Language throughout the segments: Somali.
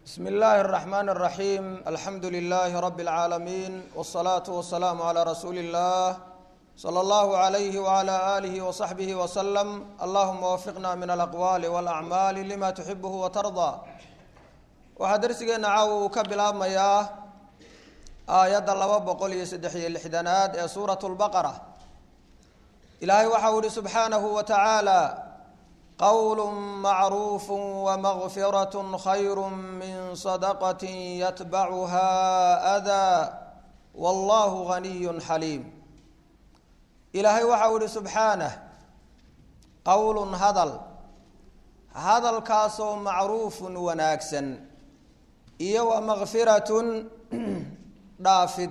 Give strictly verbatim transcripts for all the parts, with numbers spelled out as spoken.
بسم الله الرحمن الرحيم الحمد لله رب العالمين والصلاة والسلام على رسول الله صلى الله عليه وعلى آله وصحبه وسلم اللهم وفقنا من الأقوال والأعمال لما تحبه وترضى وحدرسنا عاو كبلا مياه آيات الله بقول يسدحي الحدنات سورة البقرة إلهي وحول سبحانه وتعالى قول معروف ومغفرة خير من صدقة يتبعها أذى والله غني حليم إلهي وحول سبحانه قول هذل هذا الكاسو معروف وناكسا إيه ومغفرة دافد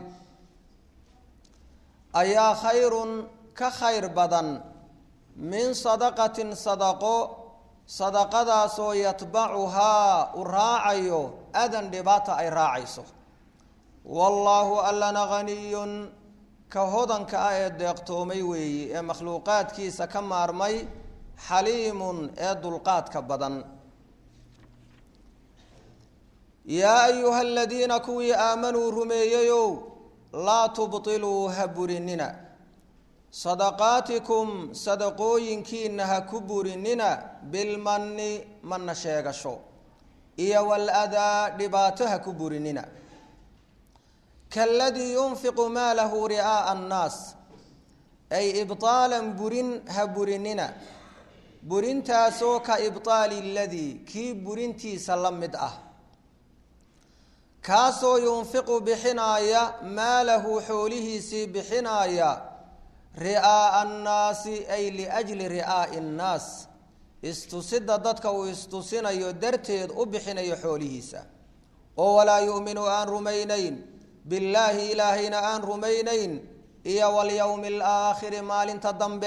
أيا خير كخير بدن من صدقة صدقه صدقة سو يتبعها الراعي أذن دباتا أي راعيسو والله ألنا غني كهودن كآية ديقتومي وي مخلوقات كيسا كمارمي حليم إدلقات كبدن يا أيها الذين كوي آمنوا رمييو لا تبطلوا هبرننا صدقاتكم صدقوين كينها كبرننا بالمن من شيغشو إيا والأذى دباتها كبرننا كالذي ينفق ماله رئاء الناس أي إبطالا برن هبرننا برن تاسو كإبطال الذي كي برنتي سلمد أه كاسو ينفق بحناية ماله حوله سي بحناية رئاء الناس أي لأجل رئاء الناس استصد ضدك واستسنا يدرتيد أبحنا يحوله سا ولا يؤمن أن رمينين بالله إلهنا أن رمينين إيا واليوم الآخر مال تضنب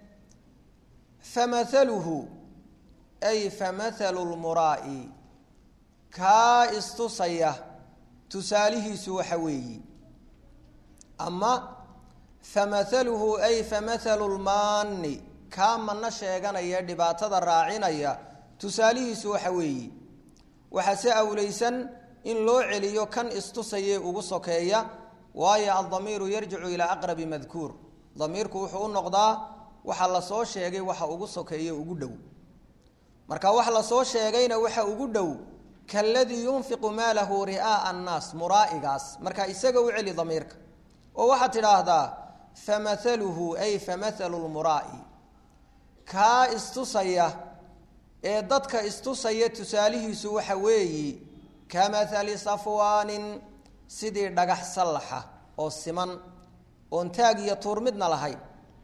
فمثله أي فمثل المرائي كا استصيه تساله سوحوي أما فمثله أي فمثل المان كام نشيغان يا دباتة الراعين تساله سوحوي وحساء ليسا إن لو عليو كان استصيه وغسوكيا وايا الضمير يرجع إلى أقرب مذكور ضميرك وحو النقضاء وحال صو شيغي وحا وغسوكيا وغدو مركا وحال صو شيغينا وحا وغدو كالذي ينفق ماله رئاء الناس مرائقاس مركا إساقو علي ضميرك ووحا تلاهدا فمثله أي فمثل المرائي كا استصيه إيه ضدك استصيه تساليه سوحوي كمثل صفوان سيدي دقح صلحة أو السمن وانتاق يطورمدنا لهي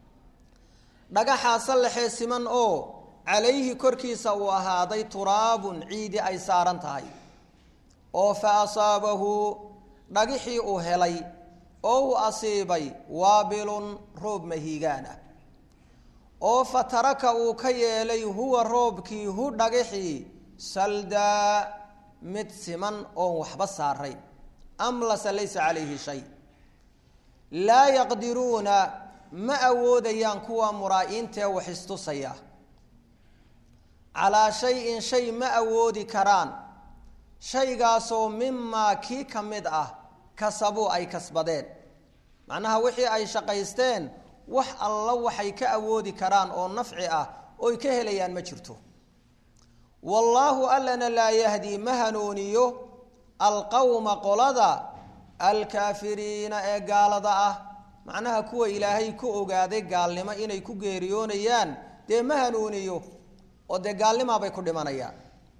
دقح صلحة السمن أو عليه كركي سواها دي تراب عيد أي سارنتهي أو فأصابه دقحي أهلي أو أصيبي وابل روب مهيغانا أو فتركه كيالي هو روب كي هو دقحي سلدا متسمن أو وحبس الرين أملس ليس عليه شيء لا يقدرون ما أود ينكوا مرائين توحستو سياه على شيء شيء ما أود كران شيء قاسو مما كي كمدأه كسبوا أي كسبدين معناها وحي أي شقيستين وح الله وحي كأودي كران أو نفعه أو يكهليان ما جرتو والله ألنا لا يهدي مهنونيه القوم قلدا الكافرين قالدا معناها كو إلهي كو قادي قال لما إني كو غيريونيان دي مهنونيه ودي قال لما بيكو دمانيان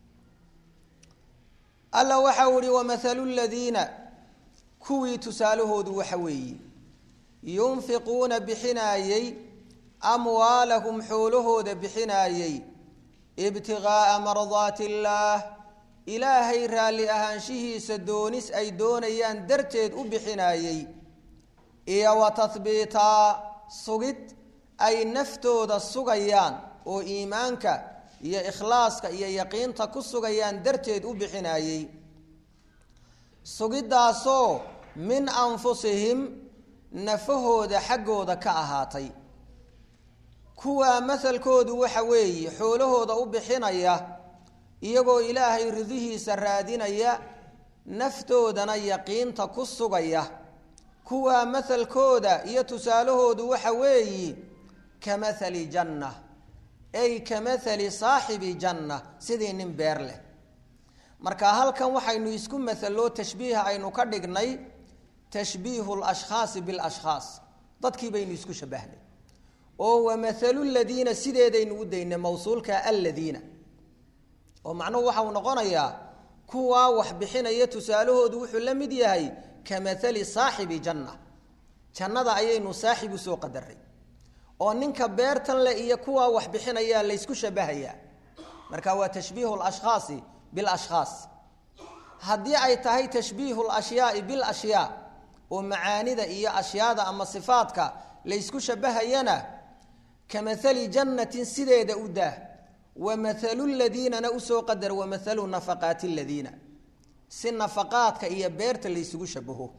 ألا وحوري ومثل الذين كوي تساله ذو حوي ينفقون بحنايي أموالهم حوله ذا بحنايي ابتغاء مرضات الله إلهي رالي أهانشه سدونس أي دونيان درتيد بحنايي إيا وتثبيتا صغت أي نفتو ذا الصغيان وإيمانك إيا إخلاصك إيا يقينتك الصغيان درتيد بحنايي صغت داسو من أنفسهم نفهود حقود كأهاتي كوا مثل كود وحوي حولهود أبحنايا iyagoo ilaahay ridihiisa raadinaya naftoodana yaqiinta ku sugaya kuwa mathalkooda iyo tusaalahoodu waxa weeyi kamathali janna ay kamathali saaxibi janna sidii nin beer leh marka halkan waxaynu isku mathalo tashbiih aynu ka dhignay tashbiihu al-ashkhaas bil-ashkhaas dadkii baynu isku shabahnay oo wa mathalu alladina sideedaynu u daynay mawsuulka alladina oo macnuhu waxa uu noqonayaa kuwa wax bixinaya tusaalahoodu wuxuu la mid yahay kamathali saaxibi janna jannada ayaynu saaxibu soo qadaray oo ninka beertan le iyo kuwa wax bixinaya la isku shabahaya marka waa tashbiihu al-ashkhaas bil-ashkhaas haddii ay tahay tashbiihu al-ashyaa'i bil-ashyaa oo macaanida iyo ashyaada ama sifaadka la isku shabahayana kamathali jannatin sideeda u daa wa mathalu alladina usoo qadar wa mathalu nafaqaati alladina si nafaqaadka iyo beerta la isugu shabaho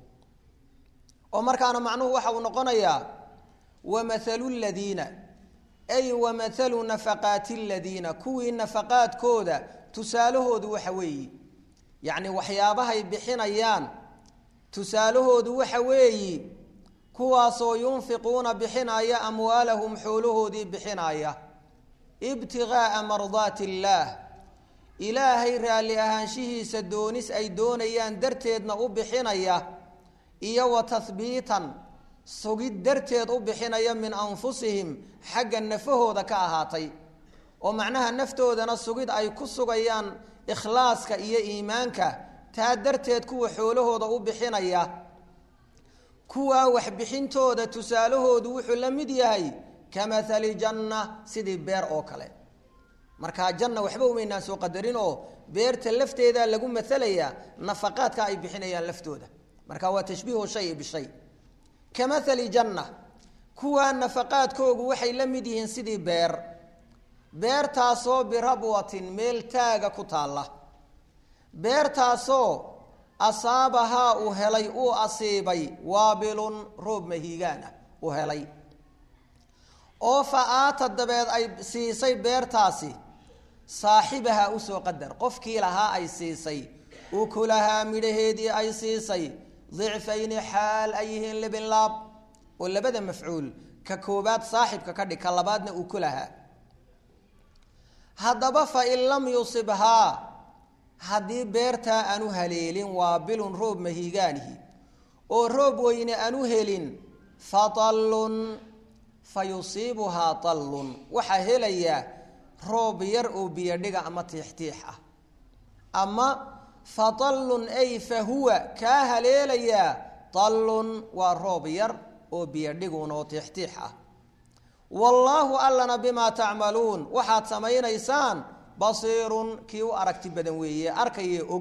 oo markaana macnuhu waxa uu noqonayaa wa mathalu alladina ay wa mathalu nafaqaati alladina kuwii nafaqaadkooda tusaalahoodu waxa weeyi yacni waxyaabahay bixinayaan tusaalahoodu waxa weeyi kuwaasoo yunfiquuna bixinaya amwaalahum xoolahoodii bixinaya ibtigaaa mardaati illaah ilaahay raalli ahaanshihiisa doonis ay doonayaan darteedna u bixinaya iyo wa tahbiitan sugid darteed u bixinaya min anfusihim xagga nafahooda ka ahaatay oo macnaha naftoodana sugid ay ku sugayaan ikhlaaska iyo iimaanka taa darteed kuwa xoolahooda u bixinaya kuwa waxbixintooda tusaalahoodu wuxuu la mid yahay kamathali janna sidii beer oo kale marka janna waxba umaynaan soo qadarin oo beerta lafteeda lagu mathalaya nafaqaadka ay bixinayaan laftooda marka waa tashbiihu shay bishay kamathali janna kuwa nafaqaadkoogu waxay la mid yihiin sidii beer beertaasoo birabwatin meel taaga ku taalla beertaasoo asaabahaa uu helay uu asiibay waabilun roob mahiigaana u helay oo fa aata dabeed ay siisay beertaasi saaxibaha usoo qadar qofkii lahaa ay siisay ukulahaa midhaheedii ay siisay dicfayni xaal ay yihiin libinlaab oo labada mafcuul ka koobaad saaxibka ka dhig ka labaadna ukulahaa haddaba fa in lam yusibhaa haddii beertaa aanu haleelin waabilun roob mahiigaanihi oo roob weyne aanu helin fatallun fa yusiibuhaa tallun waxaa helayaa roob yar oo biyodhiga ama tiixtiix ah ama fatallun ay fa huwa kaa haleelayaa tallun waa roob yar oo biyodhiguun oo tiixtiix ah wallaahu allana bimaa tacmaluun waxaad samaynaysaan basiirun kii u aragti badan weeye arkayee og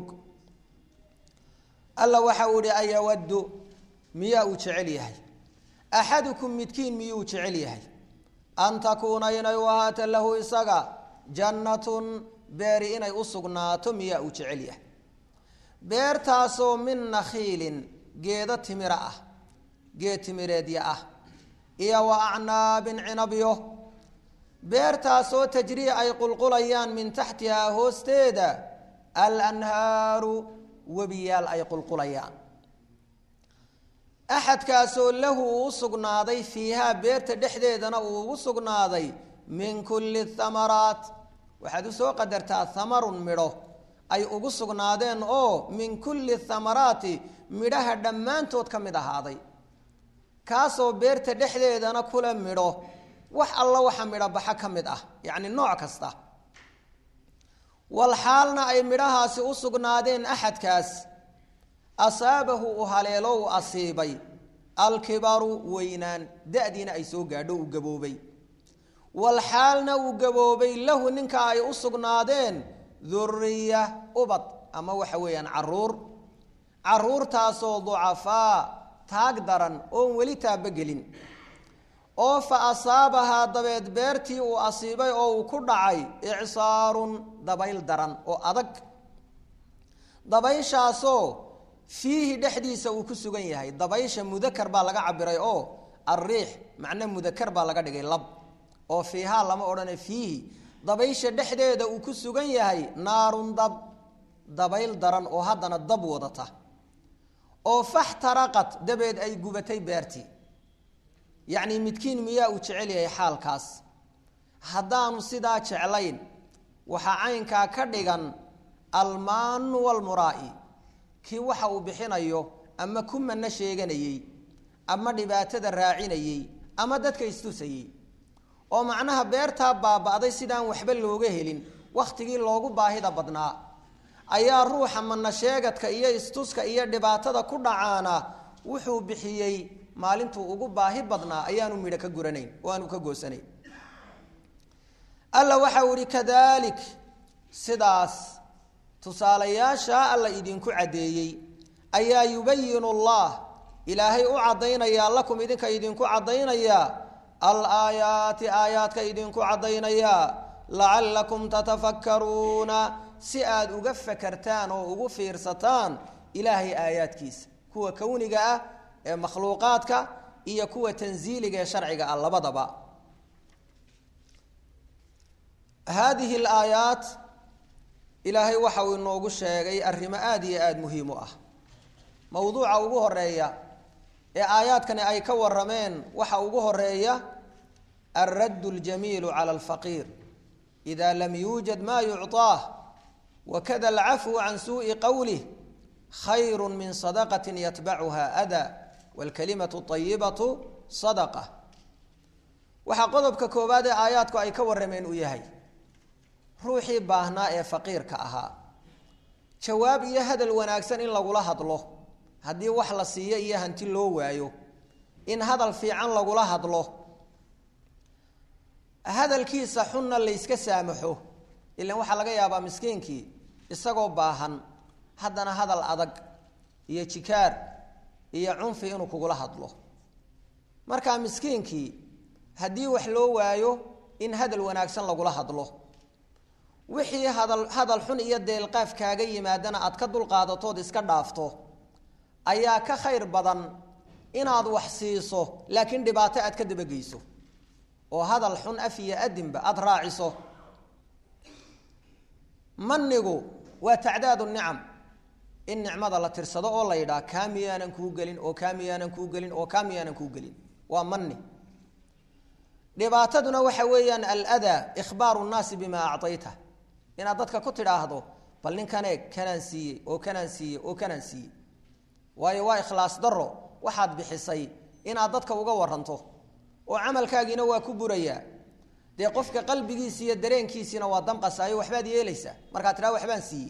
alla waxa uu ihi ayawaddu miyaa uu jecel yahay axadukum midkiin miyuu jecel yahay an takuuna inay u ahaato lahu isaga jannatun beeri inay u sugnaato miyaa uu jecel yahay beertaasoo min nakhiilin geedo timira ah geed timireedya ah iyo wa acnaabin cinabyo beertaasoo tajrii ay qulqulayaan min taxtihaa hoosteeda alanhaaru webiyaal ay qulqulayaan axadkaasoo lahu uu u sugnaaday fiihaa beerta dhexdeedana uu ugu sugnaaday min kulli thamaraat waxaad u soo qadartaa hamarun midho ay ugu sugnaadeen oo min kulli thamaraati midhaha dhammaantood ka mid ahaaday kaasoo beerta dhexdeedana kula midho wax alla waxa midho baxa ka mid ah yacni nooc kasta wal xaalna ay midhahaasi u sugnaadeen axadkaas asaabahu u haleelo u asiibay alkibaru weynaan da-diina ay soo gaadho uu gaboobay wal xaalna uu gaboobay lahu ninka ay u sugnaadeen duriya ubad ama waxa weeyaan caruur caruurtaasoo ducafaa taag daran oon weli taabagelin oo fa asaabahaa dabeed beertii uu asiibay oo uu ku dhacay icsaarun dabayl daran oo adag dabayshaasoo fiihi dhexdiisa uu ku sugan yahay dabaysha mudakar baa laga cabiray oo alriix macno mudakar baa laga dhigay lab oo fiihaa lama odhana fiihi dabaysha dhexdeeda uu ku sugan yahay naarun dab dabayl daran oo haddana dab wadata oo faxtaraqat dabeed ay gubatay beertii yacni midkiin miyaa uu jecel yahay xaalkaas haddaanu sidaa jeclayn waxaa caynkaa ka dhigan almaanu walmuraa'i kii waxa uu bixinayo ama ku manna sheeganayey ama dhibaatada raacinayey ama dadka istusayey oo macnaha beertaa baaba'day sidaan waxba looga helin wakhtigii loogu baahida badnaa ayaa ruuxa manna sheegadka iyo istuska iyo dhibaatada ku dhacaana wuxuu bixiyey maalintuu ugu baahi badnaa ayaanu midho ka guranayn oo aanu ka goosanayn alla waxa uu ihi kadalik sidaas tusaalayaasha alla idinku caddeeyey ayaa yubayinu allah ilaahay u caddaynayaa lakum idinka idinku caddaynayaa alaayaati aayaadka idinku caddaynayaa lacallakum tatafakkaruuna si aada uga fakartaan oo ugu fiirsataan ilaahay aayaadkiisa kuwa kowniga ah ee makhluuqaadka iyo kuwa tansiiliga ee sharciga ah labadaba haadihi alaayaat ilaahay waxa uu inoogu sheegay arrimo aada iyo aada muhiim u ah mowduuca ugu horeeya ee aayaadkani ay ka warameen waxa ugu horeeya alraddu aljamiilu cala alfaqiir ida lam yuujad maa yucطaah wakada alcafwu can suuءi qowlih khayru min sadaqati yatbacuha ada wاlkalimatu طayibatu sadaqa waxaa qodobka koowaad ee aayaadku ay ka warameen uu yahay ruuxii baahnaa ee faqiirka ahaa jawaab iyo hadal wanaagsan in lagula hadlo haddii wax la siiyo iyo hanti loo waayo in hadal fiican lagula hadlo hadalkiisa xunna layska saamaxo ilaan waxaa laga yaabaa miskiinkii isagoo baahan haddana hadal adag iyo jikaar iyo cunfi inuu kugula hadlo markaa miskiinkii haddii wax loo waayo in hadal wanaagsan lagula hadlo wixii hadal hadal xun iyo deelqaaf kaaga yimaadana aad ka dulqaadatood iska dhaafto ayaa ka khayr badan inaad wax siiso laakiin dhibaato aad ka dabageyso oo hadal xun af iyo adinba aada raaciso manigu waa tacdaadu nicam in nicmada la tirsado oo la yidhaha kaa miyaanan kuu gelin oo kaa miyaanan kuu gelin oo kaa miyaanan kuu gelin waa mani dhibaataduna waxa weeyaan aladaa ikhbaaru nnaasi bimaa acطayta inaad dadka ku tidhaahdo bal ninkan eeg kanaan siiyey oo kanaan siiyey oo kanaan siiyey waayo waa ikhlaas daro waxaad bixisay inaad dadka uga waranto oo camalkaagiina waa ku burayaa dee qofka qalbigiisa iyo dareenkiisiina waa damqasaayo waxbaad yeelaysaa markaad tidhaha waxbaan siiyey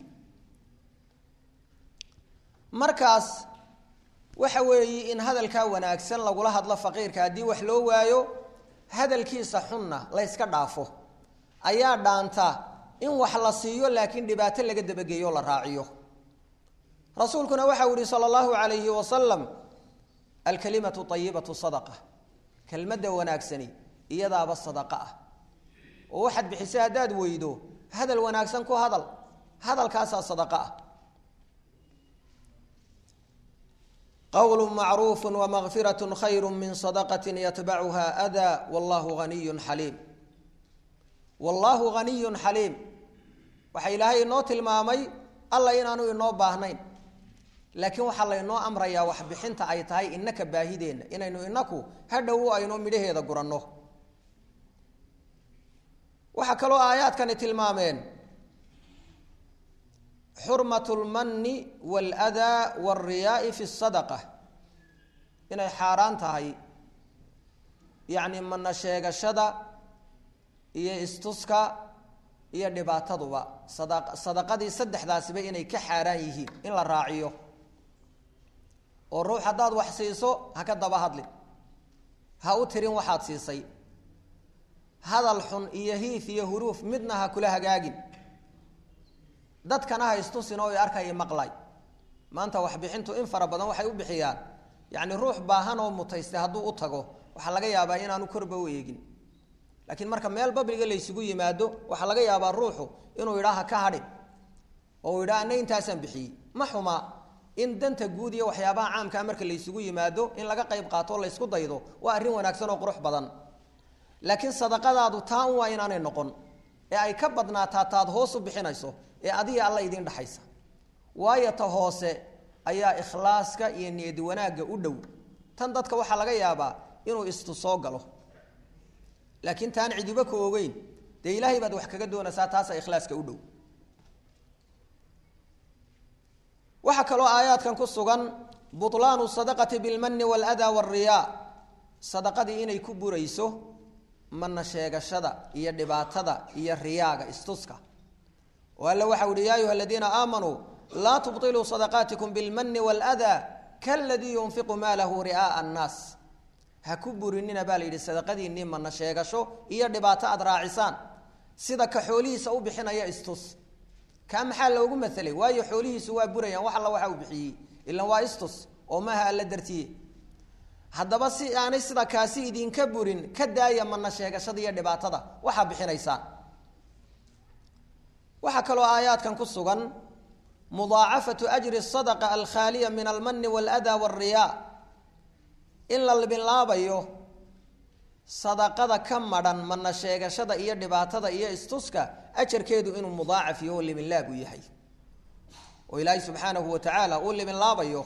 markaas waxa weeye in hadalkaa wanaagsan lagula hadlo faqiirka haddii wax loo waayo hadalkiisa xunna la yska dhaafo ayaa dhaanta in wax la siiyo laakiin dhibaato laga dabageeyo la raaciyo rasuulkuna waxa uu yihi sala allahu calayhi wasalam alkalimatu ayibatu sadaqa kelmadda wanaagsani iyadaaba sadaqa ah oo waxaad bixisay haddaad weydo hadal wanaagsan ku hadal hadalkaasaa sadaqa ah qwl macruuf wmagfiraة khayr min sadaqaة yatbacuha ada wallahu aniy xaliim wallahu ganiyu xaliim waxa ilaahay inoo tilmaamay alla inaanu inoo baahnayn laakiin waxaa laynoo amrayaa waxbixinta ay tahay inaka baahideenna inaynu inaku hadhow ayno midhaheeda guranno waxaa kaloo aayaadkani tilmaameen xurmaة اlmani wاlأdaa wاlriyaai fi الsadaqة inay xaaraan tahay yacni mana sheegashada iyo istuska iyo dhibaataduba sada sadaqadii saddexdaasiba inay ka xaaraan yihiin in la raaciyo oo ruux haddaad wax siiso ha ka daba hadlin ha u tirin waxaad siisay hadal xun iyo hiif iyo huruuf midna ha kula hagaagin dadkana ha istusin oo i arkaya maqlay maanta waxbixintu in fara badan waxay u bixiyaan yacni ruux baahan oo mutaystay hadduu u tago waxaa laga yaabaa inaanu korba u eegin laakiin marka meel babliga laysugu yimaado waxaa laga yaabaa ruuxu inuu yidhaha ka hadhin oo uu yidhaha ana intaasaan bixiyey ma xuma in danta guud iyo waxyaabaha caamkaa marka laysugu yimaado in laga qayb qaato o laysku daydo waa arrin wanaagsan oo qurux badan laakiin sadaqadaadu taa un waa inaanay noqon ee ay ka badnaataa taad hoos u bixinayso ee adiga alla idin dhaxaysa waayo ta hoose ayaa ikhlaaska iyo niyad wanaagga u dhow tan dadka waxa laga yaabaa inuu istu soo galo laakiin taan cidiba ku ogeyn de ilaahay baad wax kaga doonaysaa taas ikhlaaska u dhow waxa kale oo aayaadkan ku sugan butlaanu sadaqati bil manni wal adha wal riya sadaqadii inay ku burayso manna sheegashada iyo dhibaatada iyo riyaaga istuska wala waxa uu yiri ayuha alladina aamanu la tubtilu sadaqatikum bil manni wal adha kalladhi yunfiqu malahu ri'a an-nas ha ku burinina baa leeyahay sadaqadiinni manna sheegasho iyo dhibaato aad raacisaan sida ka xoolihiisa u bixinaya istus ka maxaa loogu mathalay waayo xoolihiisu waa burayaan wax alla waxa uu bixiyay illa waa istus oo ma aha la dartiye haddaba si aanay sida kaasi idinka burin ka daaya manna sheegashada iyo dhibaatada waxa bixinaysaan waxa kale oo aayaadkan ku sugan mudaacafatu ajri as-sadaqa al-khaliya min al-manni wal-adha wal-riya' illa bilaabayo sadaqada ka madan manna sheegashada iyo dhibaatada iyo istuska ajarkeedu inuu mudaacaf iyo limin laab yahay oo ilaahay subhanahu wa ta'ala uu limin laabayo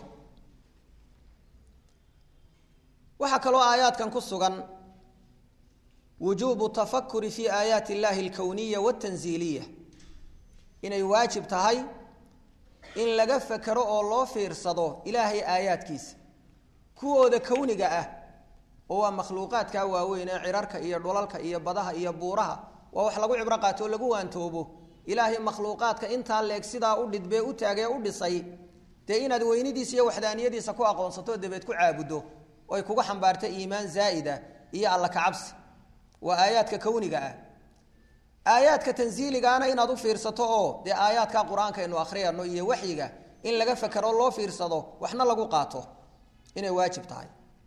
waxa kale oo aayaadkan ku sugan wujubu tafakkuri fi ayati llahi al-kawniyya wat-tanziliyya inay waajib tahay in laga fakaro oo loo fiirsado ilaahay aayaadkiisa kuwooda kawniga ah oo waa makhluuqaadka waaweyn ee cirarka iyo dhulalka iyo badaha iyo buuraha waa wax lagu cibro qaato lagu waantoobo ilaahay makhluuqaadka inta leeg sida u dhidbee u taagay u dhisay de inaad weynidiisa iyo waxdaaniyadiisa ku aqoonsato dabeed ku caabudo oo ay kugu xambaarto iimaan zaa'ida iyo alla ka cabsi waa aayaadka kawniga ah aayaadka tanziiligaana inaad u fiirsato oo de aayaadka quraanka inuu akhriyano iyo waxyiga in laga fakaro loo fiirsado waxna lagu qaato inay waajib tahay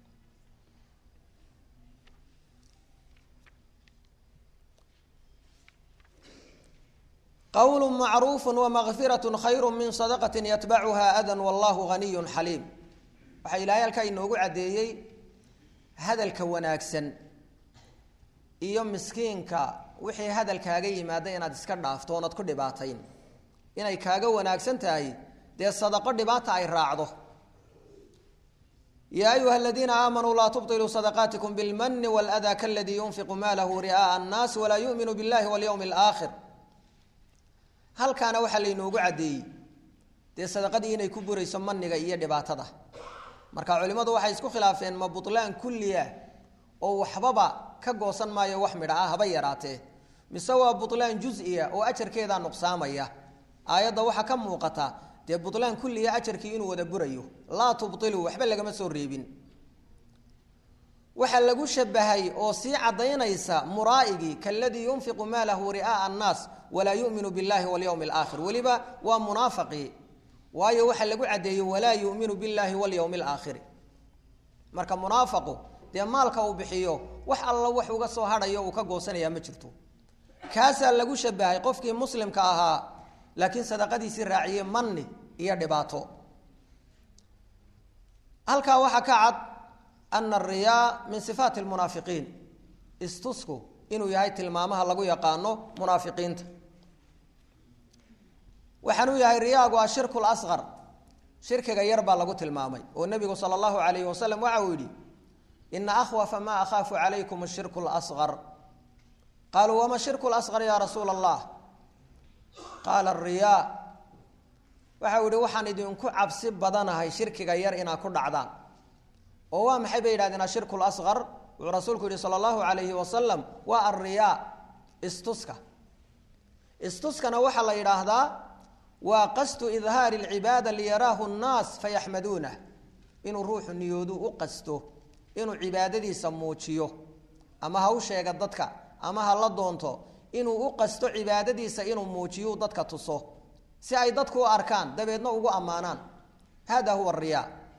قول معروف ومغفرة خير من صدقة يتبعها أذى والله غني حليم waxa ilaahay halka inoogu cadeeyay hadalka wanaagsan iyo miskiinka wixii hadalkaaga yimaada inaad iska dhaafto oonad ku dhibaatayn inay kaaga wanaagsan tahay de sadaqo dhibaata ay raacdo ya ayuha alladina aamanu la tubtilu sadaqatikum bil manni wal adha kalladhi yunfiqu malahu ri'a an-nas wa la yu'minu billahi wal yawmil aakhir halkaana waxa la inoogu cadeeyay de sadaqadii inay ku burayso manniga iyo dhibaatada marka culimadu waxay isku khilaafeen ma butlaan kulliya oo waxbaba ka goosan maayo wax midha ah haba yaraatee mise waa butlaan juz'iya oo ajarkeeda nuqsaamaya aayada waxa ka muuqata de butlaan kulliya ajarkii inuu wada burayo la tubtilu waxba laga ma soo reebin waxa lagu shabahay oo si cadeynaysa muraa'igi kalladii yunfiqu maalahu ri'a an-nas wala yu'minu billahi wal yawmil aakhir waliba waa munaafiqi waayo waxa lagu cadeeyay wala yu'minu billahi wal yawmil aakhir marka munaafiqu de maalka uu bixiyo wax alla wax uga soo harayo uu ka goosanaya ma jirto kaasa lagu shabahay qofkii muslimka ahaa laakiin sadaqadiisi raaciyay manni iyo dhibaato halka waxa ka cad أن الرياء من صفات المنافقين استسكوا إنه يهي تلمامها لغو يقانو منافقين وحنو يهي الرياء والشرك الأصغر شرك غيربا لغو تلمامي والنبي صلى الله عليه وسلم وعودي إن أخوف ما أخاف عليكم الشرك الأصغر قالوا وما الشرك الأصغر يا رسول الله قال الرياء وعودي وحن يدينكو عبسي بدانا هاي شرك غير إنا كل عدان oo maxay bay yiraahdeen shirku al-asghar oo rasuulku sallallahu alayhi wa sallam wa ar-riya istuska istuskana waxa la yiraahdaa wa qastu idhar al-ibada li yarahu an-nas fayahmaduna inuu ruuxu niyoodu u qasto inuu cibaadadiisa muujiyo ama ha u sheega dadka ama ha la doonto inuu u qasto cibaadadiisa inuu muujiyo dadka tuso si ay dadku u arkaan dabeedna ugu amaanaan hada huwa ar-riya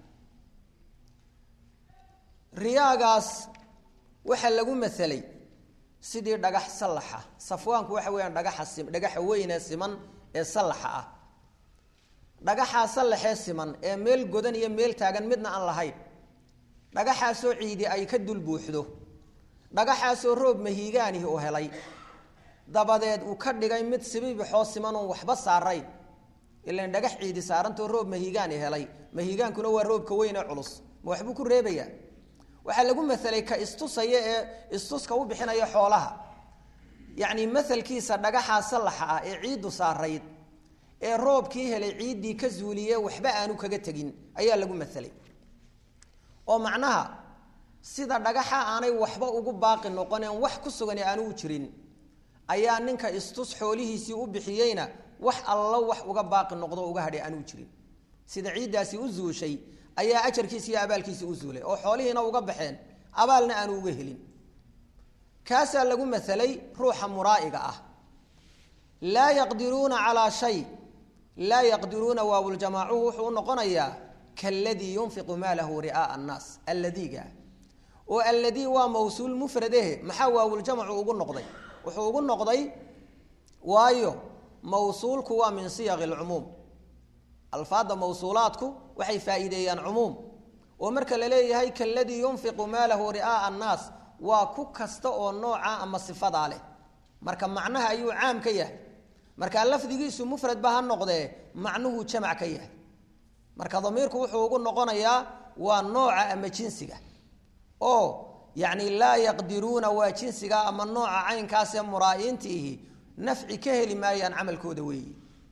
riyaagaas waxa lagu mathalay sidii dhagax salaxa safwaanku waxa weeyaan dhagax sim dhagax weyn ee siman ee salaxa ah dhagaxa salaxa siman ee meel godan iyo meel taagan midna aan lahayn dhagaxa soo ciidi ay ka dul buuxdo dhagaxa soo roob mahiigaani oo helay dabadeed uu ka dhigay mid sibiib xoosiman oo waxba saaray ilaa dhagax ciidi saaranto roob mahigaan helay mahigaankuna waa roobka weyn ee culus ma waxbu ku reebaya waxa lagu mathalay ka istusaya ee istuska u bixinaya xoolaha yaani mathalkiisa dhagaxa salaxa ah ee ciidu saarayd ee roobkii helay ciidii ka zuuliyay waxba aanu kaga tagin ayaa lagu mathalay oo macnaha sida dhagaxa aanay waxba ugu baaqi noqoneen wax ku sugan aanu jirin ayaa ninka istus xoolihiisii u bixiyayna wax alla wax uga baaqi noqdo uga hadhay aanu jirin sida ciidaasi u zuushay ayaa ajarkiisa iyo abaalkiisa u zuulay oo xoolihiina uga baxeen abaalna aanu uga helin kaasa lagu mathalay ruuxa muraa'iga ah la yaqdiruna ala shay la yaqdiruna wa wal jamaa'u wuxuu noqonayaa kalladii yunfiqu maalahu ri'aa an-nas alladhiga oo alladhi waa mawsuul mufradahe maxaa waa wal jama'u ugu noqday wuxuu ugu noqday waayo mawsuulku waa min siyaq al-umum alfaada mawsuulaadku waxay faa'iideeyaan umum oo marka la leeyahay kalladii yunfiqu maalahu ri'aa an-nas waa ku kasta oo nooca ama sifada leh marka macnaha ayuu caam ka yahay marka lafdigiisu mufrad ba ha noqdee macnuhu jamac ka yahay marka dhamiirku wuxuu ugu noqonayaa waa nooca ama jinsiga oo yaani la yaqdiruna waa jinsiga ama nooca caynkaas ee muraayintihi nafci ka heli maayaan amalkooda weey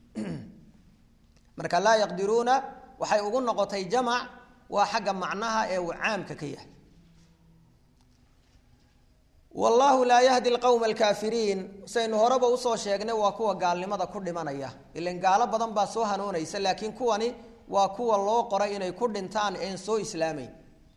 marka la yaqdiruna waxay ugu noqotay jamac waa xaga macnaha ee uu caamka ka yahay والله لا يهدي القوم الكافرين سين هربا وسو sheegnay waa kuwa gaalnimada ku dhimanaya ileen gaalo badan baa soo hanuunaysa laakiin kuwani waa kuwa loo qoray inay ku dhintaan ee soo islaamay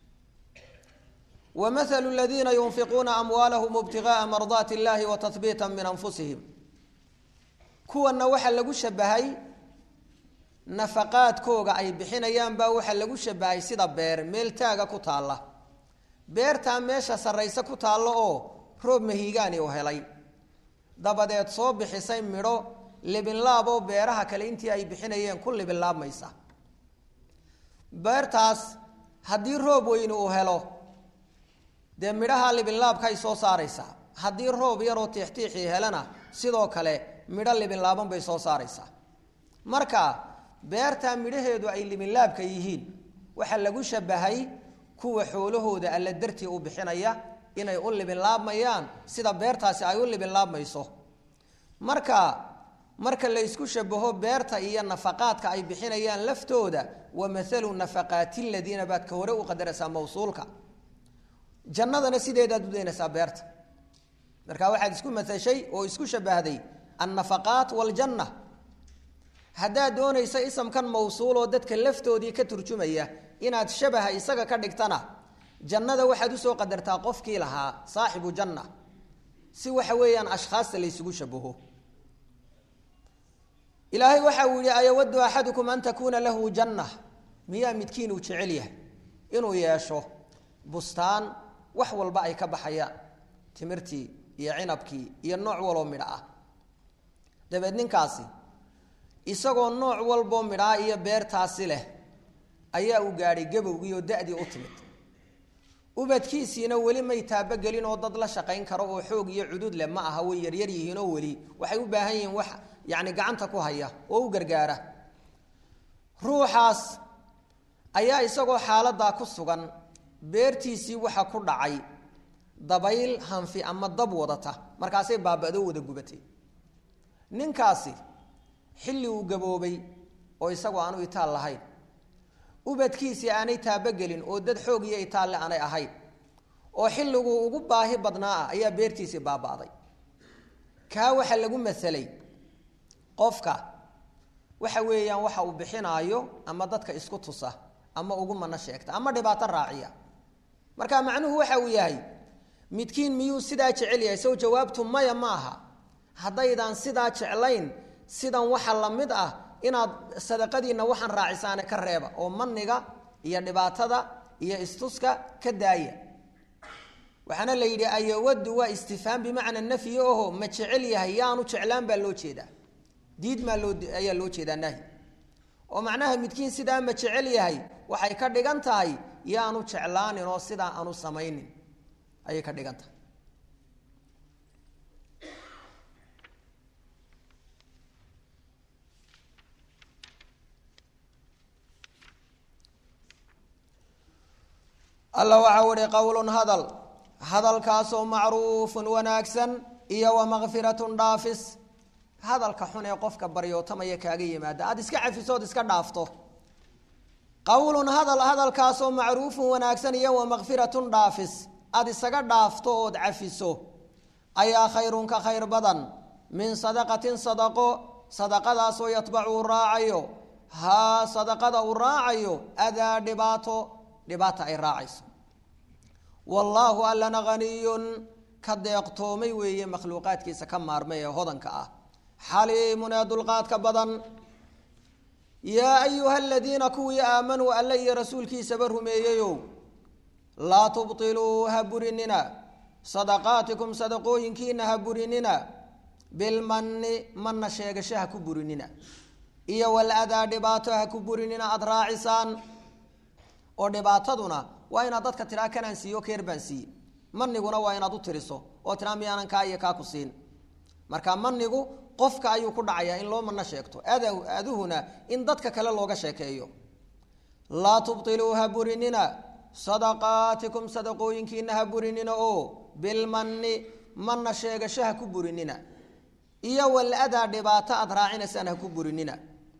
ومثل الذين ينفقون اموالهم ابتغاء مرضات الله وتثبيتا من انفسهم kuwana waxa lagu shabahay nafaqaadkooga ay bixinayaan baa waxa lagu shabahay sida beer meel taaga ku taala beerta meesha sareysa ku taalo oo roob mahigaani oo helay dabadeed soo bixisay midho libin laabo beeraha kale intii ay bixinayeen ku libin laabmaysa beertaas hadii roob weyn uu helo de midhaha libin laabka ay soo saaraysa hadii roob yar oo tixtiixi helana sidoo kale midho libin laaban bay soo saaraysa marka beerta midhaheedu ay libin laabka yihiin waxa lagu shabahay kuwa xoolahooda alla dartii u bixinaya inay u libin laabmayaan sida beertaasi ay u libin laabmayso marka marka la isku shabaho beerta iyo nafaqaadka ay bixinayaan laftooda wa mathalu nafaqaati alladina baad ka hore u qadarasa mawsuulka jannadana sideeda u deynaysa beerta marka waxaad isku mathashay oo isku shabahday an-nafaqaat wal janna hada doonaysa ismkan mawsuul oo dadka laftoodii ka turjumaya inaad shabaha isaga ka dhigtana jannada waxaad u soo qadartaa qofkii lahaa saaxibu janna si waxa weeyaan ashkhaas la isugu shabaho ilaahay waxa uu yiri ayawadu ahadukum an takuna lahu janna miya midkiin uu jecel yahay inuu yeesho bustaan wax walba ay ka baxayaan timirtii iyo cinabkii iyo nooc walba midha ah dabeed ninkaasi isagoo nooc walba midha iyo beertaasi leh ayaa u gaaray gabowgii oo daadii u timid ubadkiisina wali may taaba galin oo dad la shaqeyn karo oo xoog iyo cudud leh ma aha way yar yar yihiin oo wali waxay u baahan yihiin wax yaani gacanta ku haya oo u gargaara ruuxaas ayaa isagoo xaalada ku sugan beertiisii waxa ku dhacay dabayl hanfi ama dab wadata markaasay baabado wada gubatay ninkaasi xilli uu gaboobay oo isagoo aanu itaal lahayn ubadkiisii aanay taaba galin oo dad xoog iyo itaal la aanay ahayn oo xilligu ugu baahi badnaa ayaa beertiisii baabaaday ka waxa lagu mathalay qofka waxa weeyaan waxa uu bixinaayo ama dadka isku tusa ama ugu mana sheegta ama dhibaato raaciya marka macnuhu waxa uu yahay midkiin miyuu sidaa jecel yahay soo jawaabtu maya maaha hadaydan sidaa jeclayn sidan waxa la mid ah inaad sadaqadiina waxan raacisaan ka reeba oo maniga iyo dhibaatada iyo istuska ka daaya waxana la yiri ayawadu wa istifham bimaana nafi oo ma jecel yahay yaanu jeclaan baa loo jeedaa diid ma loo ayaa loo jeedaa nahi oo macnaha midkiin sidaa ma jecel yahay waxay ka dhigan tahay yaanu jeclaanin oo sidaa aanu sameeynin ayay ka dhigan tahay الله وعوري قول هذل هذل كاسو معروف وناكسن إيا ومغفرة دافس هذا الكحون يقف كبريو تما يكاغي ماده اد اسك عفسود اسك دافتو قول هذا هذا الكاسو معروف وناكسن يا ومغفرة دافس اد اسك دافتو اد عفسو ايا خير كخير بدن من صدقة صدقه صدقه سو يتبع الراعيو ها صدقه الراعيو اذا دباتو دبات اي راعيس والله الا غني كديقتومي وي مخلوقات كيس كمارمي هودنك اه حليم يدلقات كبدن يا أيها الذين كوي آمنوا ألي رسولك سبرهم ييو لا تبطلوا هبرننا صدقاتكم صدقوين كين هبرننا بالمن من شيغ شه كبرننا إيا والأذى دباتها كبرننا أدراعسان أو دباتدنا وإن أدتك تراكنا نسيو كيربانسي من نقول وإن أدو ترسو أو ترامي أنا كاية كاكوسين marka manigu qofka ayuu ku dhacaya in loo manna sheegto aduhuna in dadka kale looga sheekeeyo la tubtiluha burinina sadaqatikum sadaqooyinkiina ha burinina oo bil manni manna sheegashaha ku burinina iyo wal ada dhibaato adraacinaysan ha ku burinina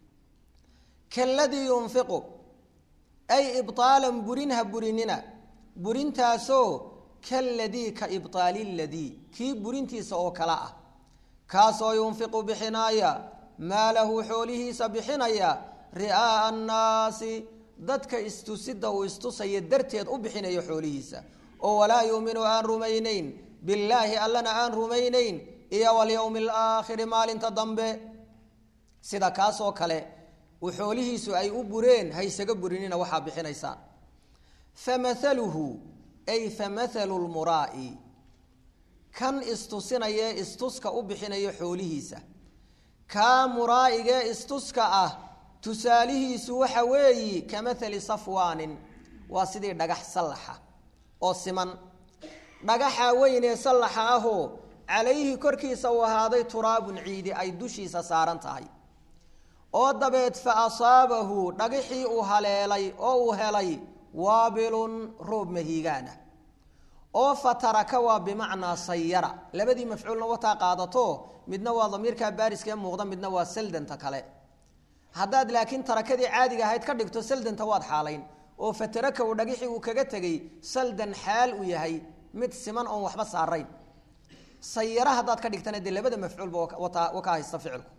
kalladii yunfiqu ay ibtalan burinha burinina burintaaso kalladii ka ibtali alladii ki burintiisa oo kala ah كاسو ينفق بحنايا ما له حوله سبحنايا رئاء الناس ضدك استسد واستسي درتيد وبحنايا حوله ولا يؤمن أن رمينين بالله ألنا أن رمينين إيا واليوم الآخر مال تضمبه سيدا كاسو كالي وحوله سأي أبرين هاي سقبرينين وحا بحنايسان فمثله أي فمثل المرائي كان استوسنايه استوسكا u bixinayo xoolihiisa ka muraa'iga istuska ah tusaalihiisu waxa weeyi kamathali safwaanin waa sidii dhagax salaxa oo siman dhagaxa weyn ee salaxa aho calayhi korkiisa uu ahaaday turaabun ciidi ay dushiisa saaran tahay oo dabeed fa asaabahu dhagaxii uu haleelay oo uu helay waabilun roob mahigaana oo fataraka waa bimacnaa sayara labadii mafcuulna wata qaadato midna waa dhamiirka baariska muuqda midna waa saldanta kale hadaad laakiin tarakadii caadiga ahayd ka dhigto saldanta waad xaalayn oo fataraka uu dhagixii uu kaga tagay saldan xaal u yahay mid siman oo waxba saarayn sayara hadaad ka dhigtana de labada mafcuul wata waka haysta ficilku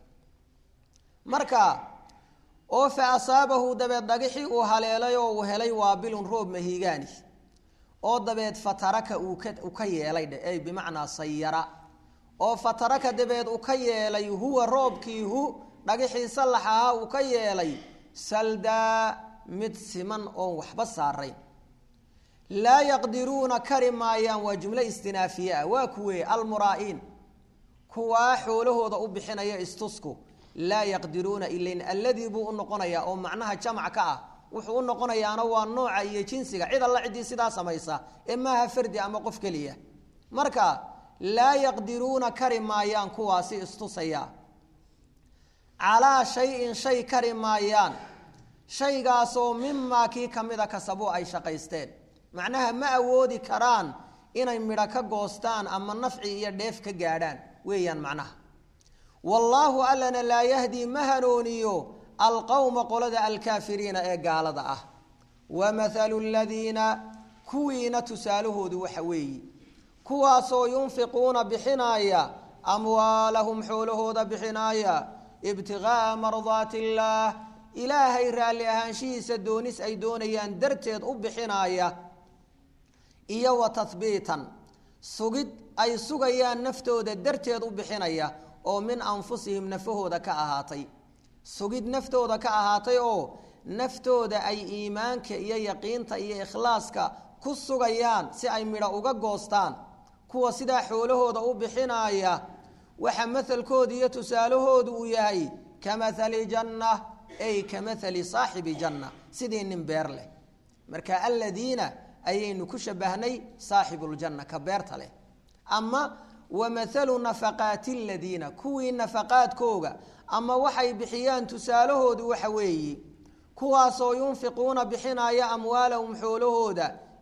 marka oo fa asaabahu dabeed dhagixii uu haleelay oo uu helay waabilun roob mahigaani oo dabeed fataraka uu ka u ka yeelay ay bimaana sayara oo fataraka dabeed uu ka yeelay huwa roobkii hu dhagixii salaxa uu ka yeelay salda mid siman oo waxba saaray la yaqdiruna karimayan wa jumla istinaafiya wa kuwa almuraa'in kuwa xoolahooda u bixinaya istusku la yaqdiruna illa alladhi bu noqonaya oo macnaha jamc ka ah wuxuu noqonayaana waa nooca iyo jinsiga cid alla cidii sidaa samaysa imaha fardi ama qof kaliya marka la yaqdiruna karimayaan kuwaasi istusaya ala shay'in shay karimayaan shaygaasoo mimma ki kamida kasabo ay shaqaysteen macnaha ma awoodi karaan inay midha ka goostaan ama nafci iyo dheef ka gaadhaan weeyaan macnaha wallahu alana la yahdi mahanuniyo القوم قلد الكافرين قالد أه ومثل الذين كوين تساله ذو حوي كواسو ينفقون بحناية أموالهم حوله ذا بحناية ابتغاء مرضات الله إلهي رالي أهانشيس الدونس أي دونيان درتد بحناية إيا وتثبيتا سجد أي سجيان نفتو ذا درتد بحناية أو من أنفسهم نفه ذا كأهاتي sugid naftooda ka ahaatay oo naftooda ay iimaanka iyo yaqiinta iyo ikhlaaska ku sugayaan si ay midho uga goostaan kuwa sida xoolahooda u bixinaya waxa mathalkooda iyo tusaalahoodu uu yahay kamathali janna ay kamathali saahibi janna sidii nin beer leh marka alladina ayaynu ku shabahnay saahibul janna ka beerta leh ama ومثل نفقات الذين كوي نفقات كوغا أما وحي بحيان تسالهود وحوي كواسو ينفقون بحنايا أموالهم حولهود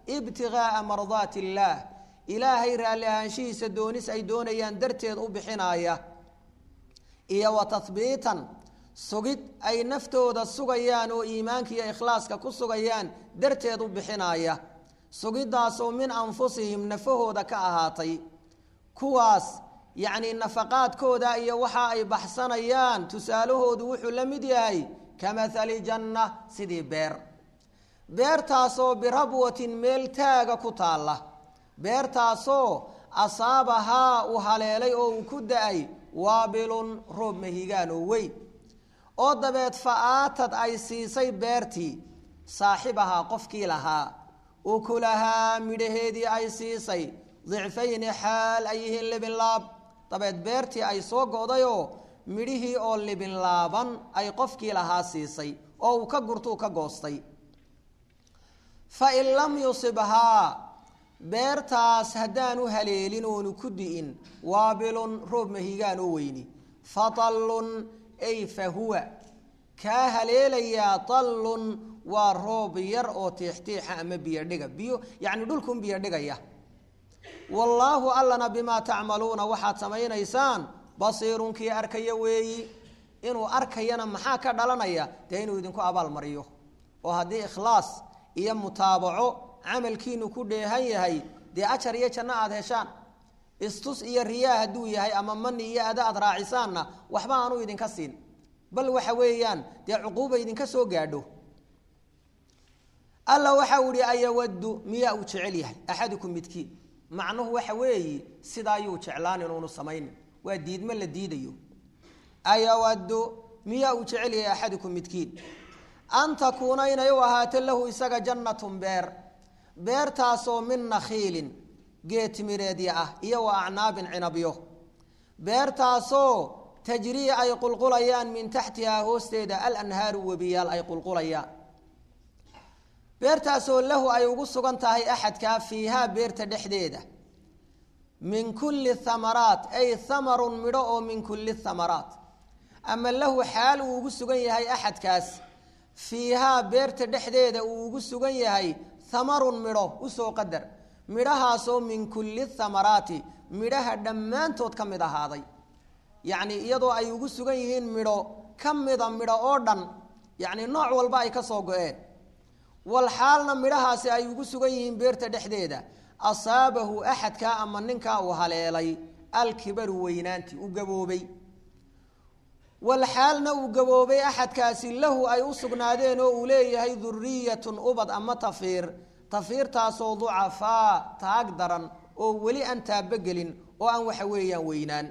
ibtigaaa mardaati illaah ilaahay raalli ahaanshihiisa doonis ay doonayaan darteed u bixinaya iyo wa tahbiitan sugid ay naftooda sugayaan oo iimaanka iyo ikhlaaska ku sugayaan darteed u bixinaya sugidaasoo min anfusihim nafahooda ka ahaatay kuwaas yacnii nafaqaadkooda iyo waxa ay baxsanayaan tusaalahoodu wuxuu la mid yahay kamahali janna sidii beer beertaasoo birabwatin meel taaga ku taalla beertaasoo asaabahaa uu haleelay oo uu ku da-ay waabilun roob mahigaan oo weyn oo dabeed fa-aatad ay siisay beertii saaxibahaa qofkii lahaa ukulahaa midhaheedii ay siisay dicfayni xaal ay yihiin libinlaab dabeed beertii ay soo go-dayoo midhihii oo libinlaaban ay qofkii lahaa siisay oo uu ka gurtuu ka goostay fa in lam yusibhaa beertaas haddaanu haleelin oonu ku di'in waabilun roob mahigaan oo weyni fatallun ay fa huwa kaa haleelayaa tallun waa roob yar oo tiixtiixa ama biyo dhiga biyo yacni dhulkun biyo dhigaya wallaahu allana bimaa tacmaluuna waxaad samaynaysaan basiirun kii arkaya weeyi inuu arkayana maxaa ka dhalanaya dee inuu idinku abaalmariyo oo haddii ikhlaas iyo mutaabaco camalkiinu ku dheehan yahay dee ajar iyo janno aada heshaan istus iyo riyaa hadduu yahay ama mani iyo ada aad raacisaanna waxba aanu idinka siin bal waxa weeyaan dee cuquuba idinka soo gaadho alla waxa uu ihi ayawaddu miyaa uu jecel yahay axadukum midkiin macnuhu waxa weeyi sidaayuu jeclaan inuunu samaynin waa diidmo la diidayo ayawaddu miyaa uu jecel yahay axadukum midkiin an takuuna inay u ahaato lahu isaga jannatun beer beertaasoo min nakhiilin geed timireedya ah iyo wa acnaabin cinabyo beertaasoo tajrii ay qulqulayaan min taxtihaa hoosteeda alanhaaru webiyaal ay qulqulayaan beertaasoo lahu ay ugu sugan tahay axadkaa fiihaa beerta dhexdeeda min kulli thamaraat ay thamarun midho oo min kulli thamaraat ama lahu xaal uu ugu sugan yahay axadkaas fiihaa beerta dhexdeeda uu ugu sugan yahay thamarun midho usoo qadar midhahaasoo min kulli thamaraati midhaha dhammaantood ka mid ahaaday yacni iyadoo ay ugu sugan yihiin midho ka mida midho oo dhan yacni nooc walba ay ka soo go-een wal xaalna midhahaasi ay ugu sugan yihiin beerta dhexdeeda asaabahu axadkaa ama ninkaa uu haleelay alkibaru weynaantii u gaboobay wal xaalna uu gaboobay axadkaasi lahu ay u sugnaadeen oo uu leeyahay duriyatun ubad ama tafiir tafiirtaasoo ducafaa taag daran oo weli aan taabogelin oo aan waxa weeyaan weynaan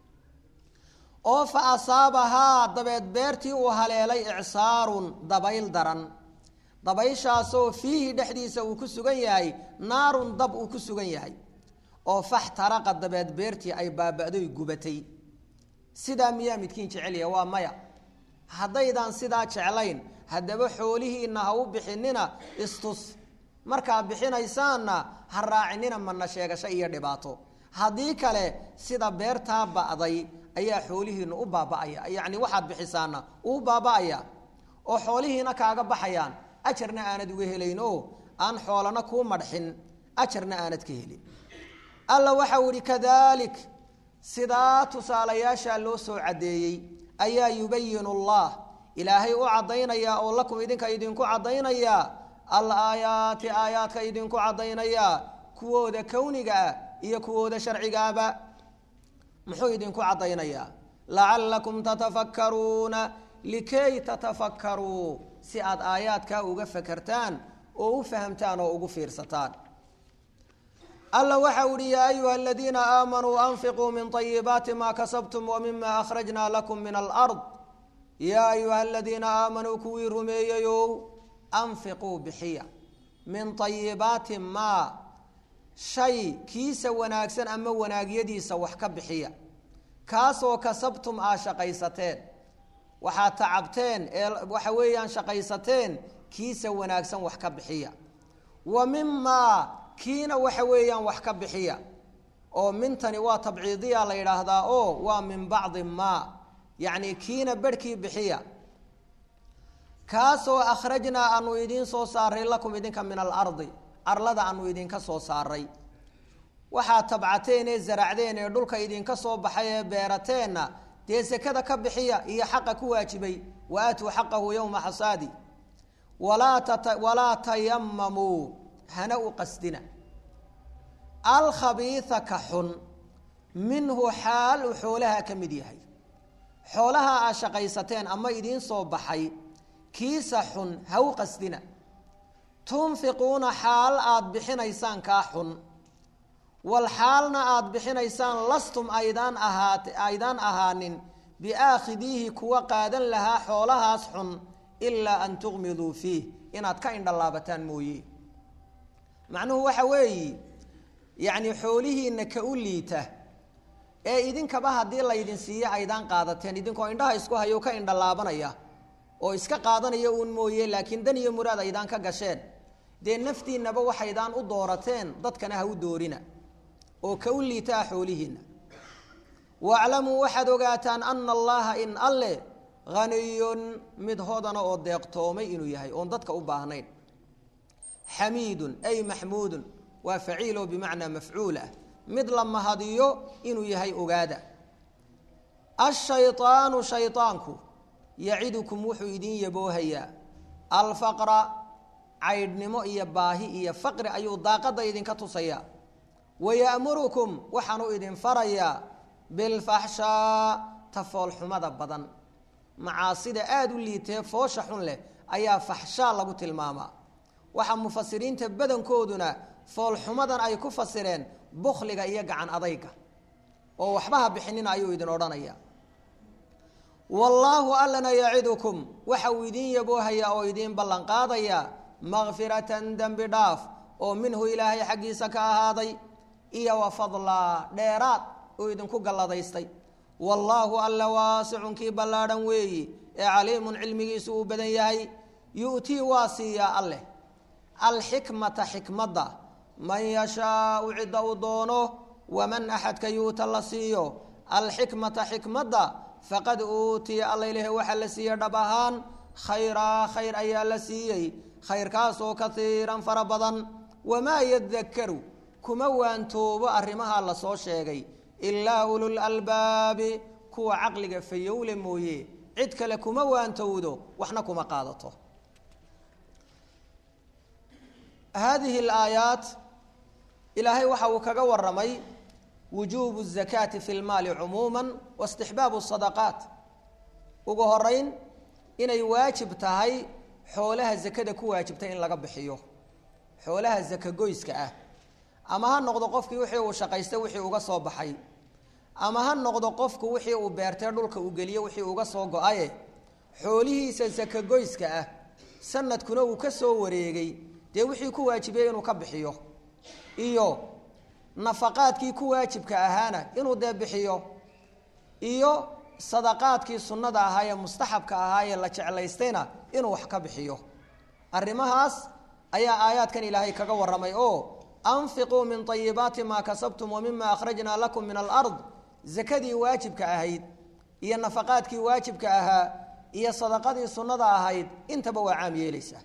oo fa asaabahaa dabeed beertii uu haleelay icsaarun dabayl daran dabayshaasoo fiihi dhexdiisa uu ku sugan yahay naarun dab uu ku sugan yahay oo faxtaraqa dabeed beertii ay baaba'doy gubatay sidaa miyaa midkiin jecelya waa maya haddaydaan sidaa jeclayn haddaba xoolihiina ha u bixinina istus markaad bixinaysaanna ha raacinina mana sheegasho iyo dhibaato haddii kale sida beertaa ba'day ayaa xoolihiina u baaba'aya yacni waxaad bixisaana uu baaba'aya oo xoolihiina kaaga baxayaan ajarna aanad uga helayn oo aan xoolana kuu madxin ajarna aanad ka helin alla waxa uu ihi kadalik sidaa tusaalayaashaa loo soo caddeeyey ayaa yubayinu allah ilaahay u caddaynayaa oo lakum idinka idinku caddaynayaa al aayaati aayaadka idinku caddaynayaa kuwooda kowniga ah iyo kuwooda sharcigaaba muxuu idinku caddaynayaa lacallakum tatafakkaruuna likay tatafakkaruu si aad aayaadkaa uga fakertaan oo u fahamtaan oo ugu fiirsataan alla waxa uhi yaa ayuha aladiina aamanuu anfiquu min طayibaati ma kasabtum wamima akhrajna lakum min alard yaa ayuha aladiina aamanuu kuwii rumeeyeyow anfiquu bixiya min طayibaati maa shay kiisa wanaagsan ama wanaagyadiisa wax ka bixiya kaasoo kasabtum aa shaqaysateen waxaad tacabteen ee waxa weeyaan shaqaysateen kiisa wanaagsan wax ka bixiya wa mimaa kiina waxa weeyaan wax ka bixiya oo mintani waa tabciidiya la yidhaahdaa oo waa min bacdi maa yacni kiina barhkii bixiya kaasoo akhrajnaa aanu idiin soo saaray lakum idinka min alardi arlada aanu idinka soo saaray waxaa tabcateen ee zaracdeen ee dhulka idinka soo baxay ee beerateenna dee sakada ka bixiya iyo xaqa ku waajibay waatuu xaqahu yowma xasaadi walaa tata walaa tayamamuu hana u qasdina alkhabiitha ka xun minhu xaal uu xoolaha ka mid yahay xoolaha aa shaqaysateen ama idiin soo baxay kiisa xun ha u qasdina tunfiquuna xaal aada bixinaysaan kaa xun wal xaalna aada bixinaysaan lastum aydaan ahaat aydaan ahaanin biaakhidiihi kuwa qaadan lahaa xoolahaas xun ilaa an tuqmiduu fiih inaad ka indhalaabataan mooye macnuhu waxa weeyi yacni xoolihiina ka u liita ee idinkaba haddii laydin siiyo aydaan qaadateen idinkoo indhaha isku hayo ka indhalaabanaya oo iska qaadanaya uun mooye laakiin dan iyo muraad aydaan ka gasheen dee naftiinaba waxaydaan u doorateen dadkana ha u doorina oo ka u liitaa xoolihiina waaclamuu waxaad ogaataan ana allaha in alle haniyun mid hodana oo deeqtoomay inuu yahay oon dadka u baahnayn xamiidun ay maxmuudun waa faciilo bimacnaa mafcuul ah mid la mahadiyo inuu yahay ogaada ashayطaanu shayطaanku yacidukum wuxuu idin yaboohayaa alfaqra caydhnimo iyo baahi iyo faqri ayuu daaqada idinka tusayaa waya'murukum waxaanu idin farayaa bilfaxshaa tafoolxumada badan macaasida aada u liitee foosha xun leh ayaa faxshaa lagu tilmaamaa waxaa mufasiriinta badankooduna foolxumadan ay ku fasireen bukhliga iyo gacan adayga oo waxbaha bixinina ayuu idin odhanaya wallaahu allana yacidukum waxa uu idin yaboohayaa oo idin ballan qaadayaa makfiratan dembi dhaaf oo minhu ilaahay xaggiisa ka ahaaday iyo wa fadlaa dheeraad uu idinku galladaystay wallaahu alla waasicun kii ballaadhan weeyi ee caliimun cilmigiisu uu badan yahay yu'tii waa siiyaa alleh alxikmata xikmadda man yashaau cidda uu doono waman axadka yuuta la siiyo alxikmata xikmadda faqad uutiya alla ilahe waxaa la siiye dhab ahaan khayraa khayr ayaa la siiyey khayrkaasoo kaiiran fara badan wamaa yadakaru kuma waantoobo arrimaha la soo sheegay ilaa ulul albaabi kuwa caqliga fayowle mooye cid kale kuma waantowdo waxna kuma qaadato hadihi alaayaat ilaahay waxa uu kaga waramay wujuubu الzakaati fi lmaali cumuuma waاstixbaabu الsadaqaat ugu horeyn inay waajib tahay xoolaha zakada ku waajibtay in laga bixiyo xoolaha zaka goyska ah ama ha noqdo qofkii wixii uu shaqaystay wixii uga soo baxay ama ha noqdo qofku wixii uu beertay dhulka uu geliyo wixii uga soo go-aye xoolihiisa zaka goyska ah sanadkuna uu ka soo wareegay dee wixii ku waajibiyey inuu ka bixiyo iyo nafaqaadkii ku waajibka ahaana inuu dee bixiyo iyo sadaqaadkii sunnada ahaa ee mustaxabka ahaa ee la jeclaystayna inuu wax ka bixiyo arrimahaas ayaa aayaadkan ilaahay kaga waramay oo anfiquu min ayibaati maa kasabtum wamima akhrajnaa lakum min alard zakadii waajibka ahayd iyo nafaqaadkii waajibka ahaa iyo sadaqadii sunnada ahayd intaba waa caam yeelaysaa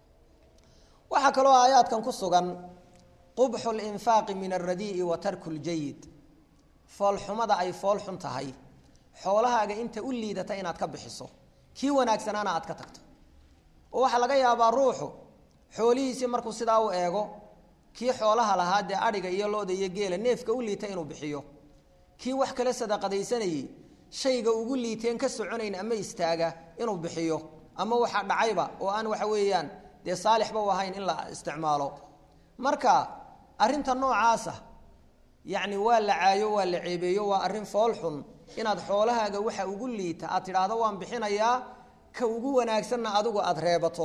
waxaa kaloo aayaadkan ku sugan qubxu linfaaqi min alradii'i wa tarku ljayid foolxumada ay fool xun tahay xoolahaaga inta u liidata inaad ka bixiso kii wanaagsanaana aad ka tagto oo waxaa laga yaabaa ruuxu xoolihiisii markuu sidaa u eego kii xoolaha lahaa dee adhiga iyo looda iyo geela neefka u liita inuu bixiyo kii wax kale sadaqadaysanayey shayga ugu liiteen ka soconayn ama istaaga inuu bixiyo ama waxa dhacayba oo aan waxa weeyaan dee saalixba u ahayn in la isticmaalo marka arrinta noocaasa yacni waa la caayo waa la ceebeeyo waa arrin fool xun inaad xoolahaaga waxa ugu liita aad tidhaahdo waan bixinayaa ka ugu wanaagsanna adigu aada reebato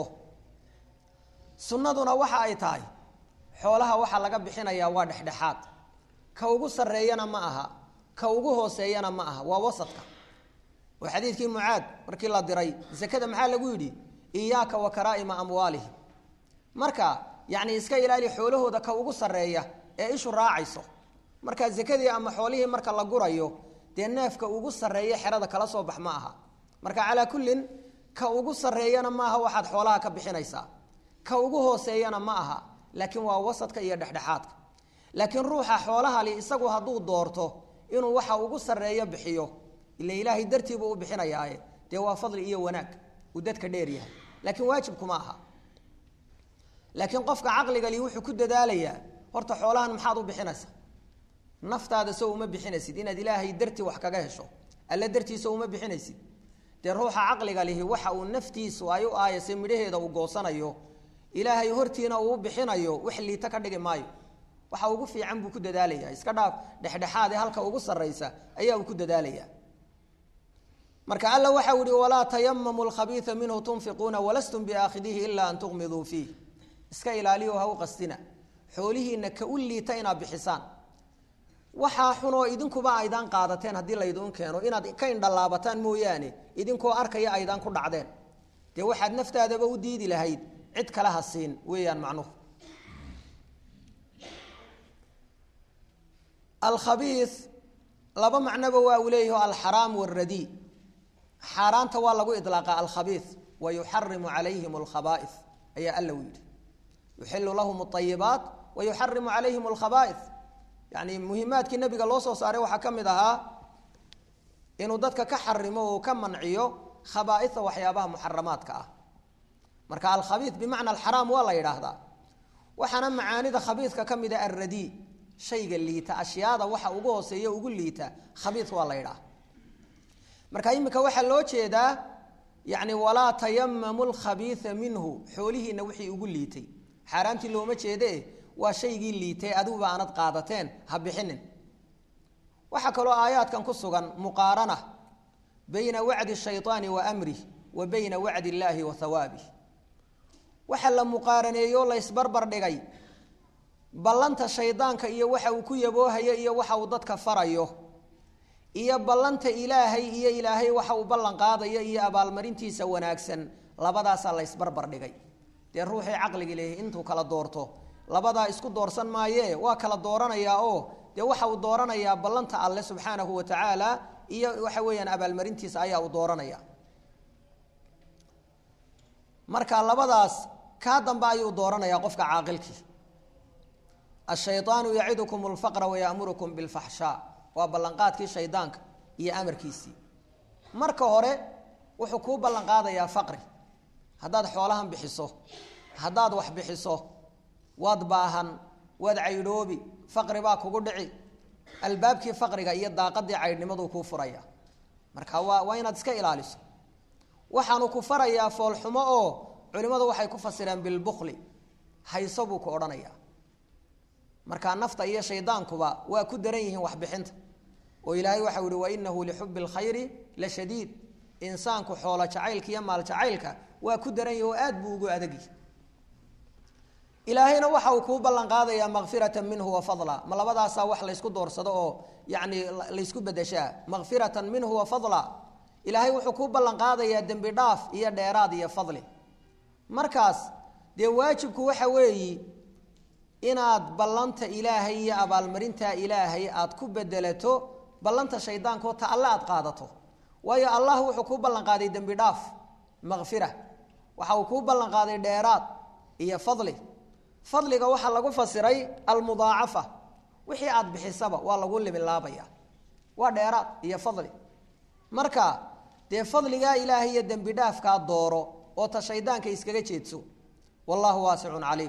sunnaduna waxa ay tahay xoolaha waxaa laga bixinayaa waa dhexdhexaad ka ugu sarreeyana ma aha ka ugu hooseeyana ma aha waa wasadka oo xadiidkii mucaad markii la diray zakada maxaa lagu yidhi iyaaka wa karaa'ima amwaalihim marka yacni iska ilaali xoolahooda ka ugu sarreeya ee ishu raacayso marka zakadii ama xoolihii marka la gurayo dee neefka ugu sarreeya xerada kala soo bax ma aha marka calaa kullin ka ugu sarreeyana ma aha waxaad xoolaha ka bixinaysaa ka ugu hooseeyana ma aha laakiin waa wasadka iyo dhexdhexaadka laakiin ruuxa xoolaha li isagu hadduu doorto inuu waxa ugu sareeyo bixiyo ila ilaahay dartiiba u bixinayaaye dee waa fadli iyo wanaag uu dadka dheer yahay laakiin waajib kuma aha laakiin qofka caqliga li wuxuu ku dadaalayaa horta xoolahan maxaad u bixinaysaa naftaada soo uma bixinaysid inaad ilaahay dartii wax kaga hesho alla dartiisa uma bixinaysid dee ruuxa caqliga lihi waxa uu naftiisu ay u aayasay midhaheeda uu goosanayo ilaahay hortiina uu bixinayo wax liita ka dhigi maayo waxa ugu fiican buu ku dadaalayaa iska dhaaf dhexdhexaad ee halka ugu sareysa ayaa uu ku dadaalayaa marka alla waxa uu yiri wala tayammamu al-khabitha minhu tunfiquna walastum bi'akhidhihi illa an tughmidu fihi iska ilaaliyo ha u qastina xoolihiina ka u liita ina bixisaan waxa xuno idinkuba aydan qaadateen hadii la idin keeno inaad ka indhalaabataan mooyaane idinkoo arkaya aydan ku dhacdeen de waxaad naftaadaba u diidi lahayd cid kala hasiin weeyaan macnuhu al-khabith laba macnaba waa uu leeyahay al-haram wal-radi xaaraanta waa lagu idlaaqa al-khabith wa yuharrimu alayhim al-khaba'ith aya alla wiid yuhillu lahum at-tayyibat wa yuharrimu alayhim al-khaba'ith yani muhiimaadkii nabiga loo soo saaray waxa kamid ahaa inuu dadka ka xarimo oo ka manciyo khaba'itha waxyaabaha muharramaadka ah marka al-khabith bimaana al-haram waa la yiraahdaa waxana macaanida khabithka kamida ar-radi shayga liita ashyaada waxa ugu hooseeyo ugu liita khabith waa la yiraahdaa marka imika waxa loo jeedaa yani wala tayammamu al-khabitha minhu xoolihiina wixii ugu liitay xaraantii looma jeedee waa shaygii liitay aduuba aanad qaadateen ha bixinin waxa kale oo aayaadkan ku sugan muqaarana bayna wa'di shaytaani wa amri wa bayna wa'di illaahi wa thawaabihi waxa la muqaaraneeyo la isbarbar dhigay ballanta shaydaanka iyo waxa uu ku yaboohayo iyo waxa uu dadka farayo iyo ballanta ilaahay iyo ilaahay waxa uu ballan qaadayo iyo abaalmarintiisa wanaagsan labadaas la isbarbar dhigay de ruuxii caqliga leeyahay intuu kala doorto labada isku doorsan maayee waa kala dooranaya oo de waxa uu dooranaya ballanta alle subhanahu wa ta'ala iyo waxa weeyaan abaalmarintiisa ayaa uu dooranaya marka labadaas ka damba ayuu dooranaya qofka caaqilkii ash-shaytaanu ya'idukum al-faqra wa ya'murukum bil-fahsha wa ballanqaadkii shaydaanka iyo amarkiisi marka hore wuxuu ku ballan qaadayaa faqri hadaad xoolahan bixiso hadaad wax bixiso wad baahan wad caydoobi faqri baa kugu dhici albaabkii faqriga iyo daaqadii caydnimadu ku furaya marka waa waa inaad iska ilaaliso waxaanu ku farayaa foolxumo oo culimadu waxay ku fasireen bil bukhli haysabu ku oranaya marka nafta iyo shaydaankuba waa ku daran yihiin wax bixinta oo ilaahay waxa uu wa innahu li hubbil khayri la shadiid insaanku xoola jacaylka iyo maal jacaylka waa ku daran yahay oo aad buu ugu adagi ilaahayna waxa uu ku ballan qaadayaa maghfiratan minhu wa fadla ma labadaas wax la isku doorsado oo yaani la isku bedeshaa maghfiratan minhu wa fadla ilaahay wuxuu ku ballan qaadayaa dambi dhaaf iyo dheeraad iyo fadli markaas de waajibku waxa weeyi inaad ballanta ilaahay iyo abaalmarinta ilaahay aad ku bedelato ballanta shaydaanka oo ta alla aad qaadato waayo allah wuxuu ku ballan qaaday dambi dhaaf maghfira waxa uu ku ballan qaaday dheeraad iyo fadli fadliga waxa lagu fasiray al-mudaacafa wixii aad bixisaba waa lagu libilaabaya waa dheeraad iyo fadli marka de fadliga ilaahay iyo dambi dhaafka dooro oo ta shaydaanka iskaga jeedso wallahu waasi'un alim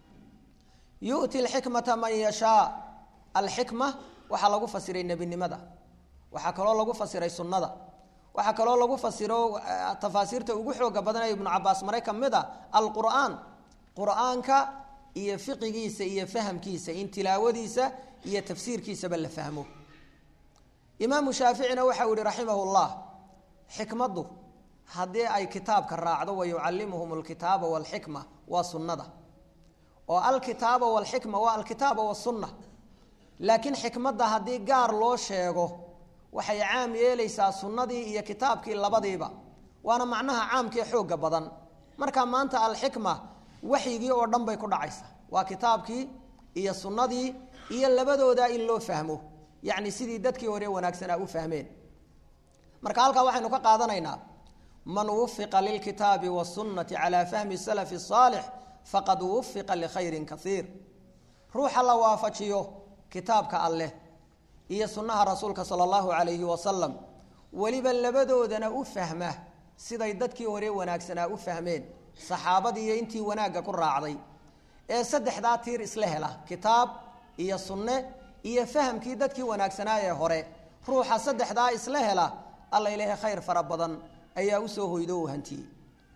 yu'ti al-hikmata man yasha al-hikma waxa lagu fasiray nabinimada waxa kale oo lagu fasiray sunnada waxa kale oo lagu fasiro tafaasiirta ugu xooga badan ibn Abbas maray kamida al-Qur'an qur'aanka iyo fiqigiisa iyo fahamkiisa in tilaawadiisa iyo tafsiirkiisa bal fahmo imaam shaafi'ina waxa uu rahimahullah xikmadu hadii ay kitaabka raacdo way yuallimuhum al-kitaba wal hikma wa sunnada oo al-kitaba wal hikma wa al-kitaba wa sunnah laakiin xikmada hadii gaar loo sheego waxay caam yeelaysaa sunnadii iyo kitaabkii labadiiba waana macnaha caamkii xooga badan marka maanta al-hikma waxyigii oo dhan bay ku dhacaysaa waa kitaabkii iyo sunnadii iyo labadooda in loo fahmo yaani sidii dadkii hore wanaagsanaa u fahmeen marka halka waxaynu ka qaadanaynaa man wufiqa lil kitaabi was sunnati ala fahmi salaf salih faqad wufiqa likhayrin kaiir ruuxa la waafajiyo kitaabka alleh iyo sunnaha rasuulka sala allahu calayhi wasalam weliba labadoodana u fahma siday dadkii hore wanaagsanaa u fahmeen saxaabadii iyo intii wanaagga ku raacday ee saddexdaa tiir isla hela kitaab iyo sunne iyo fahamkii dadkii wanaagsanaa ee hore ruuxa saddexdaa isla hela alla ilaahay khayr fara badan ayaa u soo hoydo u hantiyey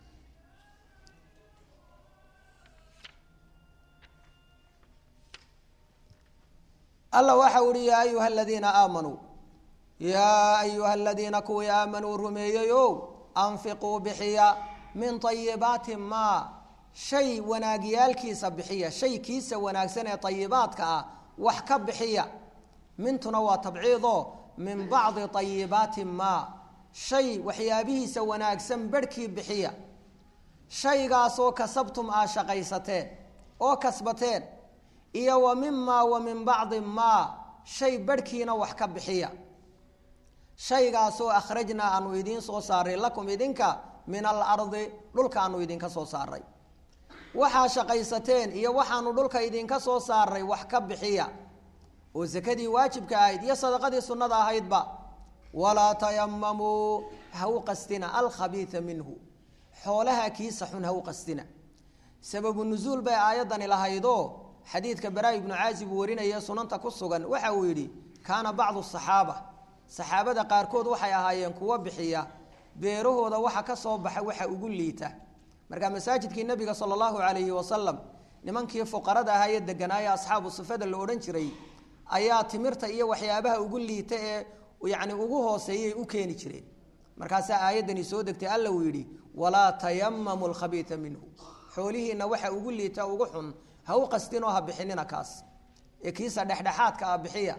alla waxa uu yidhi yaa ayuha aladiina aamanuu yaa ayuha aladiina kuwii aamanuu rumeeyeyow anfiquu bixiya min ayibaati maa shay wanaagyaalkiisa bixiya shay kiisa wanaagsan ee ayibaadka ah wax ka bixiya mintuna waa tabciido min bacdi ayibaati maa shay waxyaabihiisa wanaagsan barhkii bixiya shaygaasoo kasabtum aa shaqaysateen oo kasbateen iyo wa mimaa wa min bacdi maa shay barhkiina wax ka bixiya shaygaasoo akhrajnaa aanu idiin soo saaray lakum idinka min alardi dhulka aanu idinka soo saaray waxaa shaqaysateen iyo waxaanu dhulka idinka soo saaray wax ka bixiya oo sakadii waajibka ahayd iyo sadaqadii sunnada ahaydba walaa tayamamuu ha u qastina alkhabiia minhu xoolaha kiisa xun ha u qastina sababu nusuul bay aayaddani lahaydoo xadiidka baraa ibnu caazib uu warinaya sunanta ku sugan waxa uu yidhi kaana bacdu saxaaba saxaabada qaarkood waxay ahaayeen kuwa bixiya beerahooda waxa ka soo baxa waxa ugu liita marka masaajidkii nabiga sala allahu calayhi wasalam nimankii fuqarada ahaa ee deganaaya asxaabu sufada la odhan jiray ayaa timirta iyo waxyaabaha ugu liita ee yacni ugu hooseeyay u keeni jireen markaasaa aayaddani soo degtay alla uu yidhi walaa tayamamu alkhabiia minhu xoolihiina waxa ugu liita ugu xun ha u qastinoo ha bixinina kaas ee kiisa dhexdhexaadka ah bixiya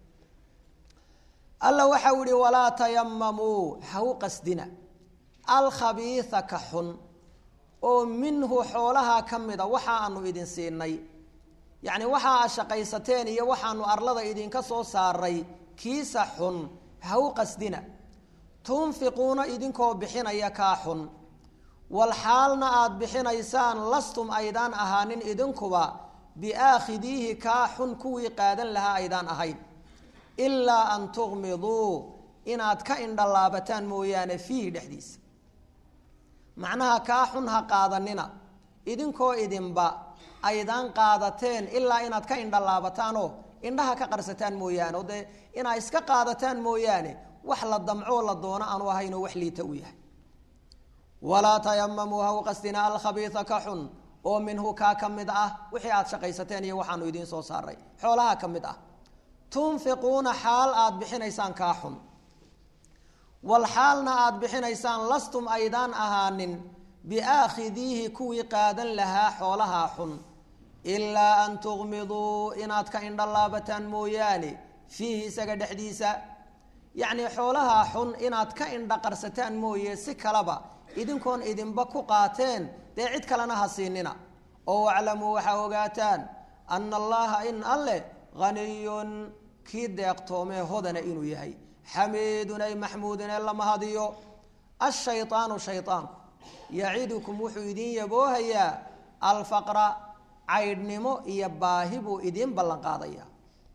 alla waxau yihi walaa tayamamuu ha u qasdina alkhabiia ka xun oo minhu xoolaha ka mida waxa aanu idin siinay yacni waxa aa shaqaysateen iyo waxaanu arlada idinka soo saaray kiisa xun ha u qasdina tunfiquuna idinkoo bixinaya kaa xun walxaalna aada bixinaysaan lastum aydaan ahaanin idinkuba biaakhidiihi kaa xun kuwii qaadan lahaa aydaan ahayn ilaa an tuqmiduu inaad ka indhalaabataan mooyaane fiihi dhexdiisa macnaha kaa xun ha qaadanina idinkoo idinba aydaan qaadateen ilaa inaad ka indhalaabataanoo indhaha ka qarsataan mooyaane oo dee inaad iska qaadataan mooyaane wax la damcoo la doono aanu ahaynoo wax liita u yahay walaa tayamamuu ha u qasdina alkhabiia ka xun oo minhu kaa ka mid ah wixii aad shaqaysateen iyo waxaanu idiin soo saaray xoolaha ka mid ah tunfiquuna xaal aada bixinaysaan kaa xun walxaalna aada bixinaysaan lastum aydaan ahaanin biaakhidiihi kuwii qaadan lahaa xoolahaa xun ilaa an tuqmiduu inaad ka indhalaabataan mooyaane fiihi isaga dhexdiisa yacnii xoolahaa xun inaad ka indhaqarsataan mooye si kaleba idinkoon idinba ku qaateen dee cid kalena ha siinina oo waclamuu waxaa ogaataan ana allaha in alleh haniyun kii deeqtoomee hodana inuu yahay xamiidun ay maxmuudun ee la mahadiyo ashayطaanu shayطaanku yacidukum wuxuu idiin yaboohayaa alfaqra caydhnimo iyo baahi buu idiin ballan qaadayaa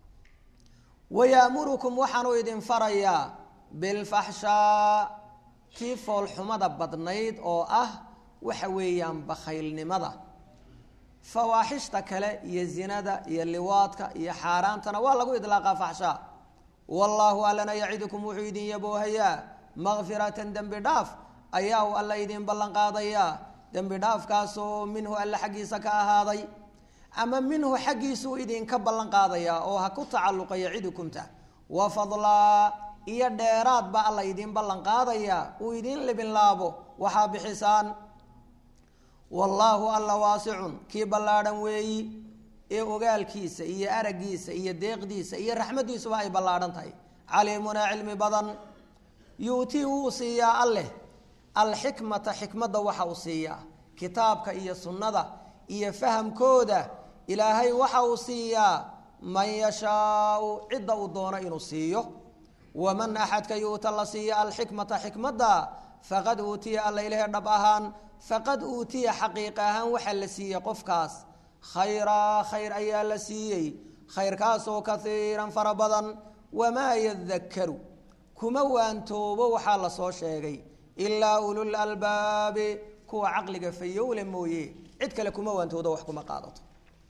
wayaamurukum waxaanuu idin farayaa bilfaxshaa tii foolxumada badnayd oo ah waxa weeyaan bakhaylnimada fawaaxishta kale iyo zinada iyo liwaadka iyo xaaraantana waa lagu idlaaqaa faxshaa wallaahu allana yacidukum wuxuu idin yaboohayaa makfiratan dembi dhaaf ayaa uu alla idin ballan qaadayaa dembi dhaafkaasoo minhu alle xaggiisa ka ahaaday ama minhu xaggiisuu idinka ballan qaadayaa oo ha ku tacalluqa yacidukumta wa fadlaa iyo dheeraad baa alla idin ballan qaadayaa uu idin libinlaabo waxaa bixisaan wallaahu alla waasicun kii ballaadhan weeyi ee ogaalkiisa iyo araggiisa iyo deeqdiisa iyo raxmaddiisuba ay ballaadhan tahay caliimunaa cilmi badan yuutii wuu siiyaa alleh alxikmata xikmadda waxa uu siiyaa kitaabka iyo sunnada iyo fahamkooda ilaahay waxa uu siiyaa man yashaau cidda uu doono inuu siiyo waman axadka yuuta la siiya alxikmata xikmadda faqad uutiya alla ilahay dhab ahaan faqad uutiya xaqiiq ahaan waxaa la siiyey qofkaas khayraa khayr ayaa la siiyey khayrkaasoo kaiiran fara badan wamaa yadakaru kuma waantoobo waxaa la soo sheegay ilaa ulul albaabi kuwa caqliga fayowle mooye cid kale kuma waantoodo wax kuma qaadato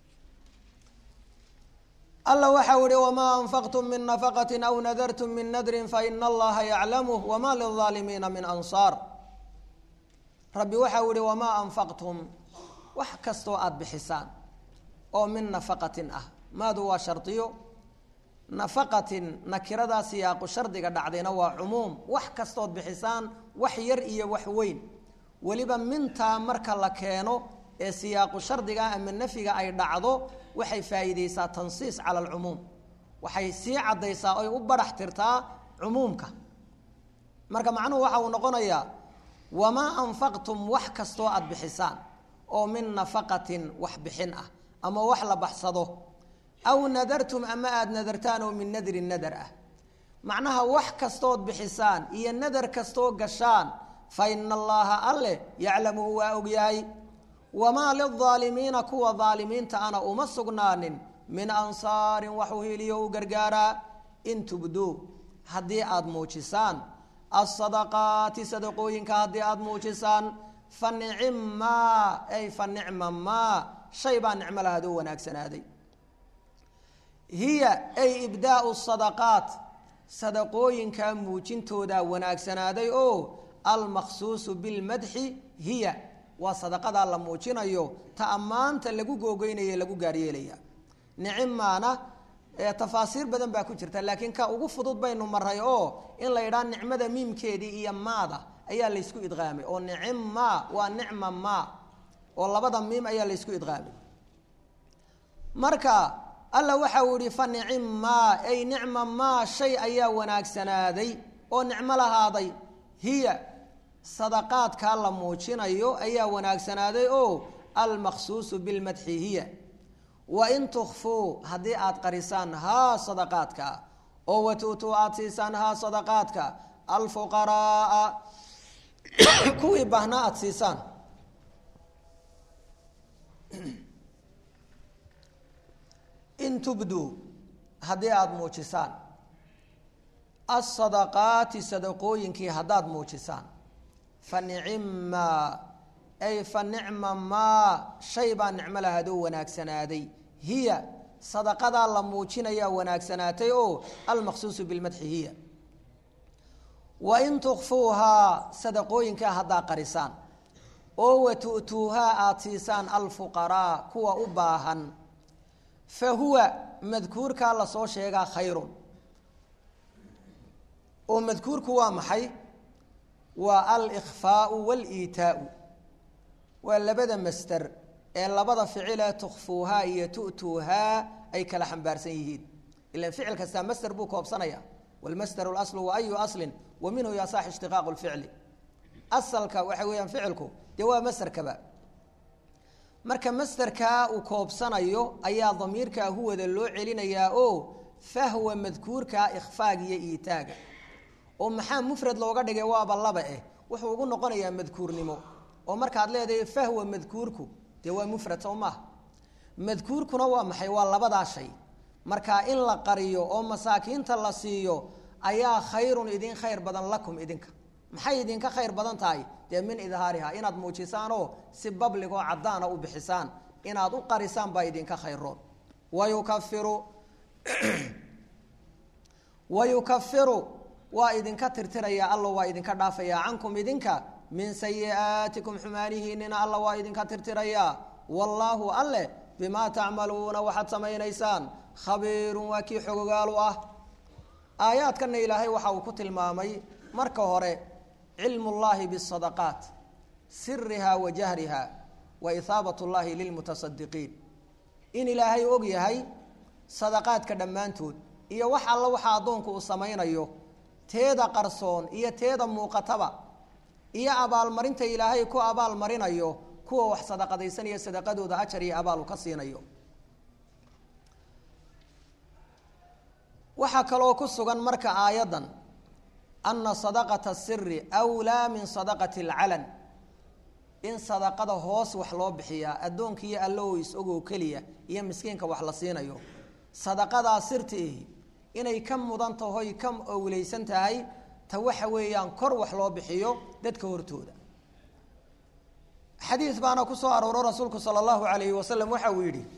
alla waxau ihi wamaa anfaqtum min nafaqatin aw nadartum min nadrin faina allaha yaclamuh wamaa lilaalimiina min ansaar rabbi waxau ihi wamaa anfaqtum wax kastoo aada bixisaan oo min nafaqatin ah maadu waa shardiyo nafaqatin nakiradaa siyaaqu shardiga dhacdayna waa cumuum wax kastood bixisaan wax yar iyo wax weyn weliba mintaa marka la keeno ee siyaaqu shardiga ama nafyiga ay dhacdo waxay faa'iideysaa tansiis cala alcumuum waxay sii caddaysaa oy u barax tirtaa cumuumka marka macnuhu waxa uu noqonayaa wamaa anfaqtum wax kastoo aada bixisaan oo min nafaqatin wax bixin ah ama wax la baxsado aw nadartum ama aada nadartaan oo min nadrin nadar ah macnaha wax kastood bixisaan iyo nadar kastoo gashaan fa ina allaha alle yaclamuhu waa ogyahay wamaa lilaalimiina kuwa daalimiinta ana uma sugnaanin min ansaarin wax u hiliyo u gargaaraa in tubduu haddii aada muujisaan asadaqaati sadaqooyinka haddii aada muujisaan fa nicimmaa ay fa nicma maa shay baa nicmo lahadoo wanaagsanaaday hiya ay ibdaau sadaqaat sadaqooyinka muujintoodaa wanaagsanaaday oo almaqsuusu bilmadxi hiya waa sadaqadaa la muujinayo ta ammaanta lagu googeynaye lagu gaaryeelaya nicimmaana tafaasiir badan baa ku jirta laakiin ka ugu fudud baynu maray oo in la yidhaha nicmada miimkeedii iyo maada ayaa laysku idqaamay oo nicimma waa nicma ma oo labada miim ayaa laysku idqaamay marka alla waxa uu yihi fa nicimmaa ay nicma maa shay ayaa wanaagsanaaday oo nicmo lahaaday hiya sadaqaadkaa la muujinayo ayaa wanaagsanaaday oo almaqsuusu bilmadxi hiya wain tukfuu haddii aada qarisaan haa sadaqaadka oo watuutuu aada siisaan haa sadaqaadka alfuqaraaa kuwii baahnaa aada siisaan in tubduu haddii aada muujisaan asadaqaati sadaqooyinkii haddaad muujisaan fa nicimmaa ay fa nicma maa shay baa nicmo lahadoo wanaagsanaaday hiya sadaqadaa la muujinayaa wanaagsanaatay oo almaqsuusu bilmadxi hiya wain tukfuuhaa sadaqooyinkaa haddaa qarisaan oo watu'tuuhaa aada siisaan alfuqaraa kuwa u baahan fa huwa madkuurkaa lasoo sheegaa khayrun oo madkuurku waa maxay waa alikhfaau waaliitaau waa labada masder ee labada ficile tukfuuhaa iyo tu'tuuhaa ay kala xambaarsan yihiin ilan ficil kastaa masder buu koobsanaya walmasderu laslu wa ayu aslin wa minhu yasax ishtiqaaqu lficli asalka waxa weeyaan ficilku dee waa masderkaba marka masderkaa uu koobsanayo ayaa damiirkaa huwada loo celinayaa oo fahwa madkuurkaa ikhfaaga iyo iitaaga oo maxaa mufrad looga dhigay waaba laba eh wuxuu ugu noqonayaa madkuurnimo oo markaad leedahay fahwa madkuurku dee waa mufrad soo maaha madkuurkuna waa maxay waa labadaa shay markaa in la qariyo oo masaakiinta la siiyo ayaa khayrun idin khayr badan lakum idinka maxay idinka khayr badan tahay dee min idhaariha inaad muujisaan oo si babligoo caddaana u bixisaan inaad u qarisaan baa idinka khayroon wayukafiru wayukafiru waa idinka tirtirayaa alla waa idinka dhaafayaa cankum idinka min sayi'aatikum xumaanihiinina alla waa idinka tirtirayaa wallaahu alle bimaa tacmaluuna waxaad samaynaysaan khabiirun waa kii xogogaalu ah aayaadkana ilaahay waxa uu ku tilmaamay marka hore cilmu llahi bisadaqaat siriha wa jahriha wa ihaabat llahi lilmutasadiqiin in ilaahay og yahay sadaqaadka dhammaantood iyo wax alla waxa addoonku uu samaynayo teeda qarsoon iyo teeda muuqataba iyo abaalmarinta ilaahay ku abaalmarinayo kuwa wax sadaqadaysanaya sadaqadooda ajar iyo abaal uu ka siinayo waxaa kaloo ku sugan marka aayaddan ana sadaqata asiri wlaa min sadaqati alcalan in sadaqada hoos wax loo bixiyaa addoonkiiyo allow isagoo keliya iyo miskiinka wax la siinayo sadaqadaa sirtii inay ka mudan tahay ka owleysan tahay ta waxa weeyaan kor wax loo bixiyo dadka hortooda xadiis baana ku soo arooro rasuulku sallallahu alayhi wasallam waxa uu yiri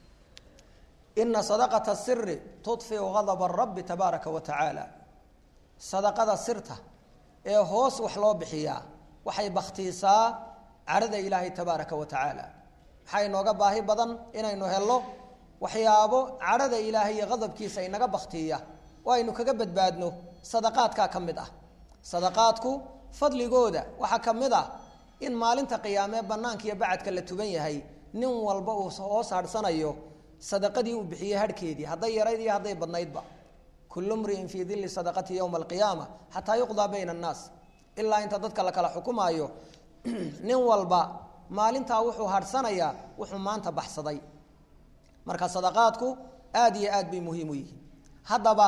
inna sadaqata sirri tudfi'u ghadab ar-rabb tabaaraka wa ta'ala sadaqada sirta ee hoos wax loo bixiyaa waxay bakhtiisaa carada ilaahay tabaaraka wa ta'ala waxay nooga baahi badan inaynu helno waxyaabo carada ilaahay iyo qadabkiisa inaga bakhtiya waynu kaga badbaadno sadaqaadka kamid ah sadaqaadku fadligooda waxa kamid ah in maalinta qiyaamee banaanka iyo bacadka la tuban yahay nin walba uu soo saarsanayo sadaqadii uu bixiyay harkeedii haday yarayd iyo haday badnaydba kullu mri'in fi dhilli sadaqati yawm al-qiyamah hatta yuqda bayna an-nas illa inta dadka la kala xukumayo nin walba maalinta wuxuu harsanayaa wuxuu maanta baxsaday marka sadaqaadku aad iyo aad bay muhiim u yihiin hadaba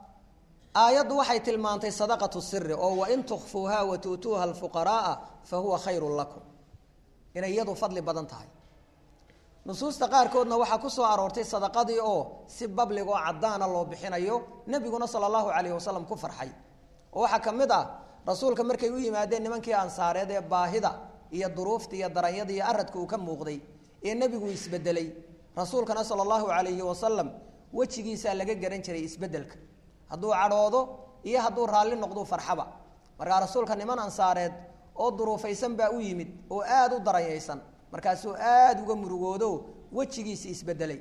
aayadu waxay tilmaantay sadaqatu sirri oo wa in tukhfuha wa tutuha al-fuqaraa fa huwa khayrun lakum inay yadu fadli badan tahay nusuusta qaarkoodna waxa ku soo aroortay sadaqadii oo si babligo cadaana loo bixinayo nabiguna sallallahu alayhi wasallam ku farxay oo waxa kamid ah rasuulka markay u yimaadeen nimankii ansaareed ee baahida iyo duruufta iyo daranyada iyo aradka uu ka muuqday ee nabigu isbedelay rasuulkana sallallahu alayhi wasallam wajigiisa laga garan jiray isbedelka hadduu cadhoodo iyo hadduu raalli noqdo farxaba marka rasuulka niman ansaareed oo duruufaysan baa u yimid oo aad u daranyaysan markaasuu aad uga murugoodo wajigiisa isbedelay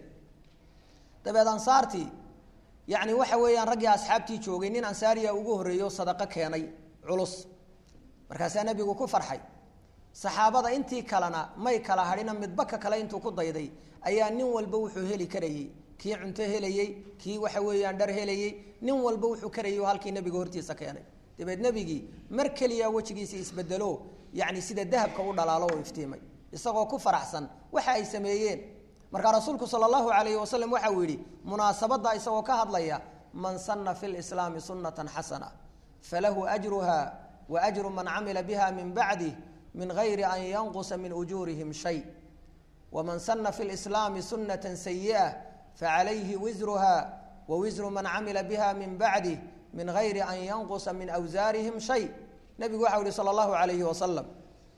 dabeed ansaartii yaani waxa weeyaan ragii asxaabtii joogay nin ansaariya ugu horeeyo sadaqa keenay culus markaas nabigu ku farxay saxaabada intii kalena may kala hadhina midba ka kale intuu ku dayday ayaa nin walba wuxuu heli karayay kii cunto helayay kii waxa weeyaan dhar helayay nin walba wuxuu karayay halkii nabiga hortiisa keenay dabeed nabigi mar kaliya wajigiisa isbedelo yaani sida dahabka u dhalaalo oo iftiimay isagoo ku faraxsan waxa ay sameeyeen marka rasuulku sallallahu alayhi wasallam waxa uu yiri munaasabada isagoo ka hadlaya man sanna fil islam sunnatan hasana falahu ajruha wa ajru man amila biha min ba'di min ghayri an yanqus min ujurihim shay wa man sanna fil islam sunnatan sayyi'ah fa alayhi wizruha wa wizru man amila biha min ba'di min ghayri an yanqus min awzarihim shay nabigu waxa uu yiri sallallahu alayhi wasallam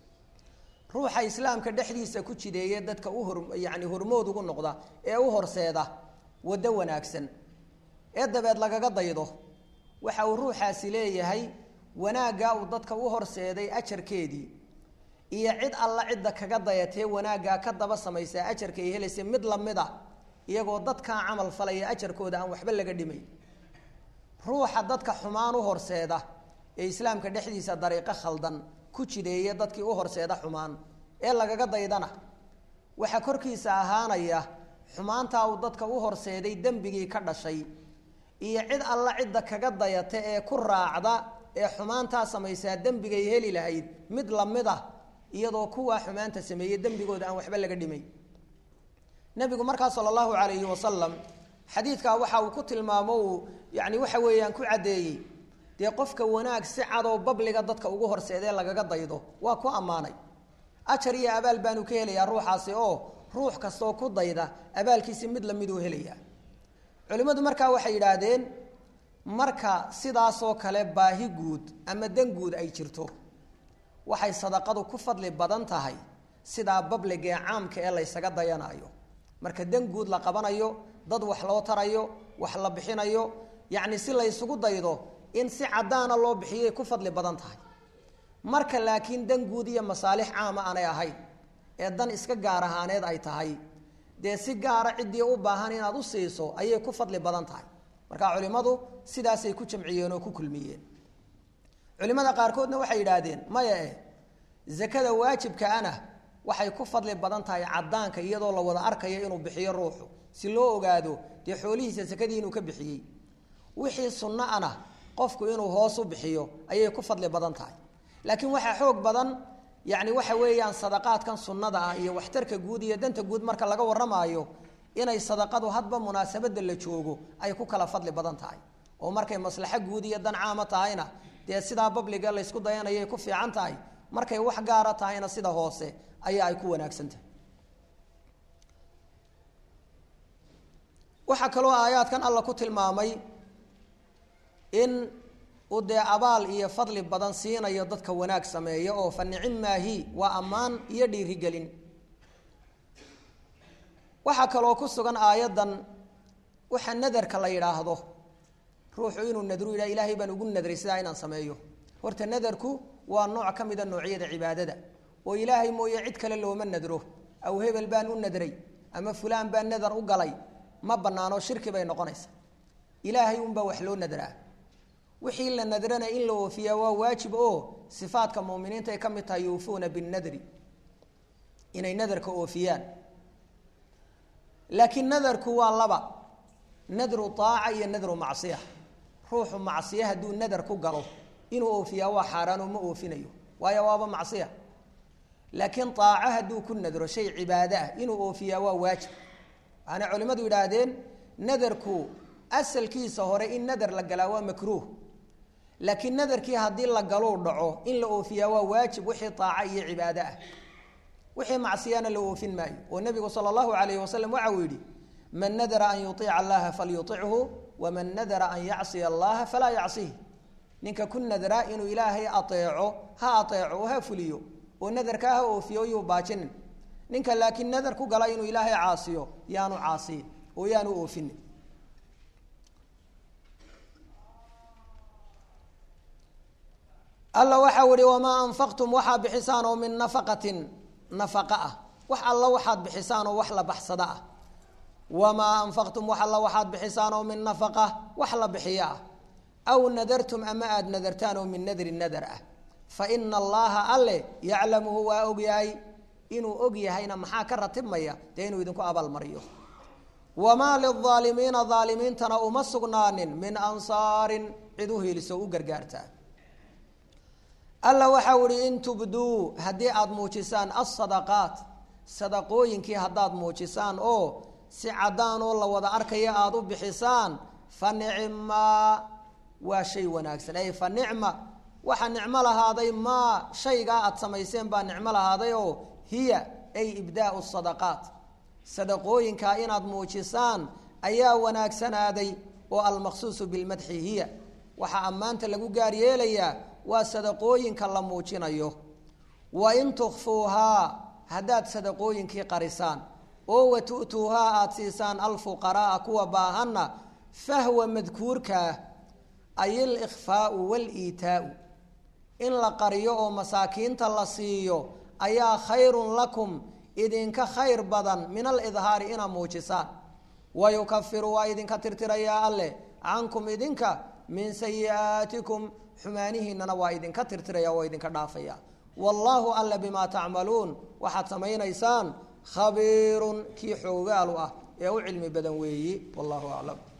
ruuxa islaamka dhexdiisa ku jideeyay dadka u hor yaani hormood ugu noqda ee u horseeda wada wanaagsan ee dabeed lagaga daydo waxa uu ruuxaasi leeyahay wanaaga uu dadka u horseeday ajarkeedii iyo cid alla cid kaga dayatay wanaaga ka daba sameeyay ajarka ay helaysa mid lamida iyagoo dadka amal falaya ajarkooda aan waxba laga dhimay ruuxa dadka xumaan u horseeda ee islaamka dhexdiisa dariiqo khaldan ku jideeyay dadkii u horseeda xumaan ee lagaga daydana waxa korkiisa ahaanaya xumaanta uu dadka u horseeday dambigii ka dhashay iyo cid alla cid kaga dayata ee ku raacda ee xumaanta sameeyay dambigay heli lahayd mid lamida iyadoo kuwa xumaanta sameeyay dambigooda aan waxba laga dhimay nabigu markaa sallallahu alayhi wasallam xadiidka waxa uu ku tilmaamo yaani waxa weeyaan ku cadeeyay dee qofka wanaag si cad oo babliga dadka ugu horseeday lagaga daydo waa ku amaanay ajar iyo abaal baanu ka helayaa ruuxaasi oo ruux kasto ku dayda abaalkiisa mid la mid oo helaya culimadu markaa waxay yiraahdeen marka sidaas oo kale baahi guud ama dan guud ay jirto waxay sadaqadu ku fadli badan tahay sida babliga caamka ee la isaga dayanayo marka dan guud la qabanayo dad wax loo tarayo wax la bixinayo yaani si la isugu daydo in si cadaana loo bixiyay ku fadli badan tahay marka laakiin dan guud iyo masaalix caam ah aanay ahayn ee dan iska gaar ahaaneed ay tahay de si gaar cidii u baahan inaad u siiso ayay ku fadli badan tahay marka culimadu sidaas ay ku jamciyeen oo ku kulmiyeen culimada qaar koodna waxay yiraahdeen maya ee zakada waajibka ana waxay ku fadli badan tahay cadaanka iyadoo la wada arkayo inuu bixiyo ruuxu si loo ogaado de xoolihiisa zakadii inuu ka bixiyay wixii sunna ana qofku inuu hoos u bixiyo ayay ku fadli badan tahay laakiin waxa xoog badan yaani waxa weeyaan sadaqaadkan sunnada ah iyo waxtarka guud iyo danta guud marka laga waramayo inay sadaqadu hadba munaasabada la joogo ay ku kala fadli badan tahay oo markay maslaxa guud iyo dan caama tahayna dee sida babliga la isku dayanayay ku fiican tahay markay wax gaara tahayna sida hoose ayaa ay ku wanaagsantahay. waxaa kaloo aayaadkan alla ku tilmaamay in uu dee abaal iyo fadli badan siinayo dadka wanaag sameeya oo fa nicimaahi waa ammaan iyo dhiirigelin. waxaa kaloo ku sugan aayaddan waxa nadarka la yidhaahdo, ruuxu inuu nadru yidhaha ilaahay baan ugu nadray sidaa inaan sameeyo. horta nadarku waa nooc ka mida noocyada cibaadada oo ilaahay mooye cid kale looma nadro. aw hebel baan u nadray ama fulaan baan nadar u galay ma banaano, shirki bay noqonaysaa. ilaahay unbaa wax loo nadraa. wixii la nadrana in la oofiyaa waa waajib oo sifaadka muuminiinta ay ka mid tahay yuufuuna binnadri, inay nadarka oofiyaan. laakiin nadarku waa laba, nadru aaca iyo nadru macsiya. ruuxu macsiya hadduu nadar ku galo inuu oofiyaa waa xaaraan oo ma oofinayo, waayo waaba macsiya. laakiin aaco hadduu ku nadro shay cibaado ah inuu oofiyaa waa waajib. waxaana culimmadu yidhaahdeen nadarku asalkiisa hore in nadar la galaa waa makruuh, laakiin nadarkii haddii la galou dhaco in la oofiyaa waa waajib wixii aaco iyo cibaado ah. wixii macsiyana la oofin maayo. oo nabigu sala allahu calayhi wasalam waxa uu yidhi man nadara an yuiica allaha falyutichu waman nadara an yacsiya allaha falaa yacsihi. ninka ku nadraa inuu ilaahay aeeco ha aeeco oo ha fuliyo oo nadarkaa ha oofiyo yuu baajinin. ninka laakiin nadar ku gala inuu ilaahay caasiyo yaanu caasiyin oo yaanu oofinin. alla waxau ihi wamaa anfaqtum waxaad bixisaan oo min nafaqatin nafaqa ah, wax alla waxaad bixisaan oo wax la baxsada ah. wamaa anfaqtum wax alla waxaad bixisaan oo min nafaqa wax la bixiyo ah. aw nadartum ama aada nadartaan oo min nadri nadar ah. fa ina allaha alle yaclamuhu waa ogyahay. inuu og yahayna maxaa ka ratibmaya dee inuu idinku abaalmariyo. wamaa lilaalimiina aalimiintana uma sugnaanin min ansaarin cid u hiiliso u gargaarta. alla waxau ihi in tubduu haddii aada muujisaan alsadaqaat, sadaqooyinkii haddaad muujisaan oo si caddaan oo la wada arkaya aada u bixisaan, fa nicmaa waa shay wanaagsan. ay fa nicma waxa nicmo lahaaday maa shaygaa aada samayseen baa nicmo lahaaday oo hiya ay ibdaau sadaqaat, sadaqooyinkaa inaad muujisaan ayaa wanaagsanaaday. oo almaqsuusu bilmadxi hiya waxaa ammaanta lagu gaar yeelayaa waa sadaqooyinka la muujinayo. wa in tukfuuhaa haddaad sadaqooyinkii qarisaan oo wa tu'tuuhaa aada siisaan alfuqaraaa kuwa baahanna, fahwa madkuurkaa ay alikhfaau waaliitaau, in la qariyo oo masaakiinta la siiyo ayaa khayrun lakum idinka khayr badan min alidhaari inaad muujisaan. wayukafiru waa idinka tirtirayaa alleh cankum idinka min sayi'aatikum xumaanihiinana waa idinka tirtiraya waa idinka dhaafaya. wallaahu alla bimaa tacmaluun waxaad samaynaysaan khabiirun kii xoogaalu ah ee u cilmi badan weeyi. wallahu aclam.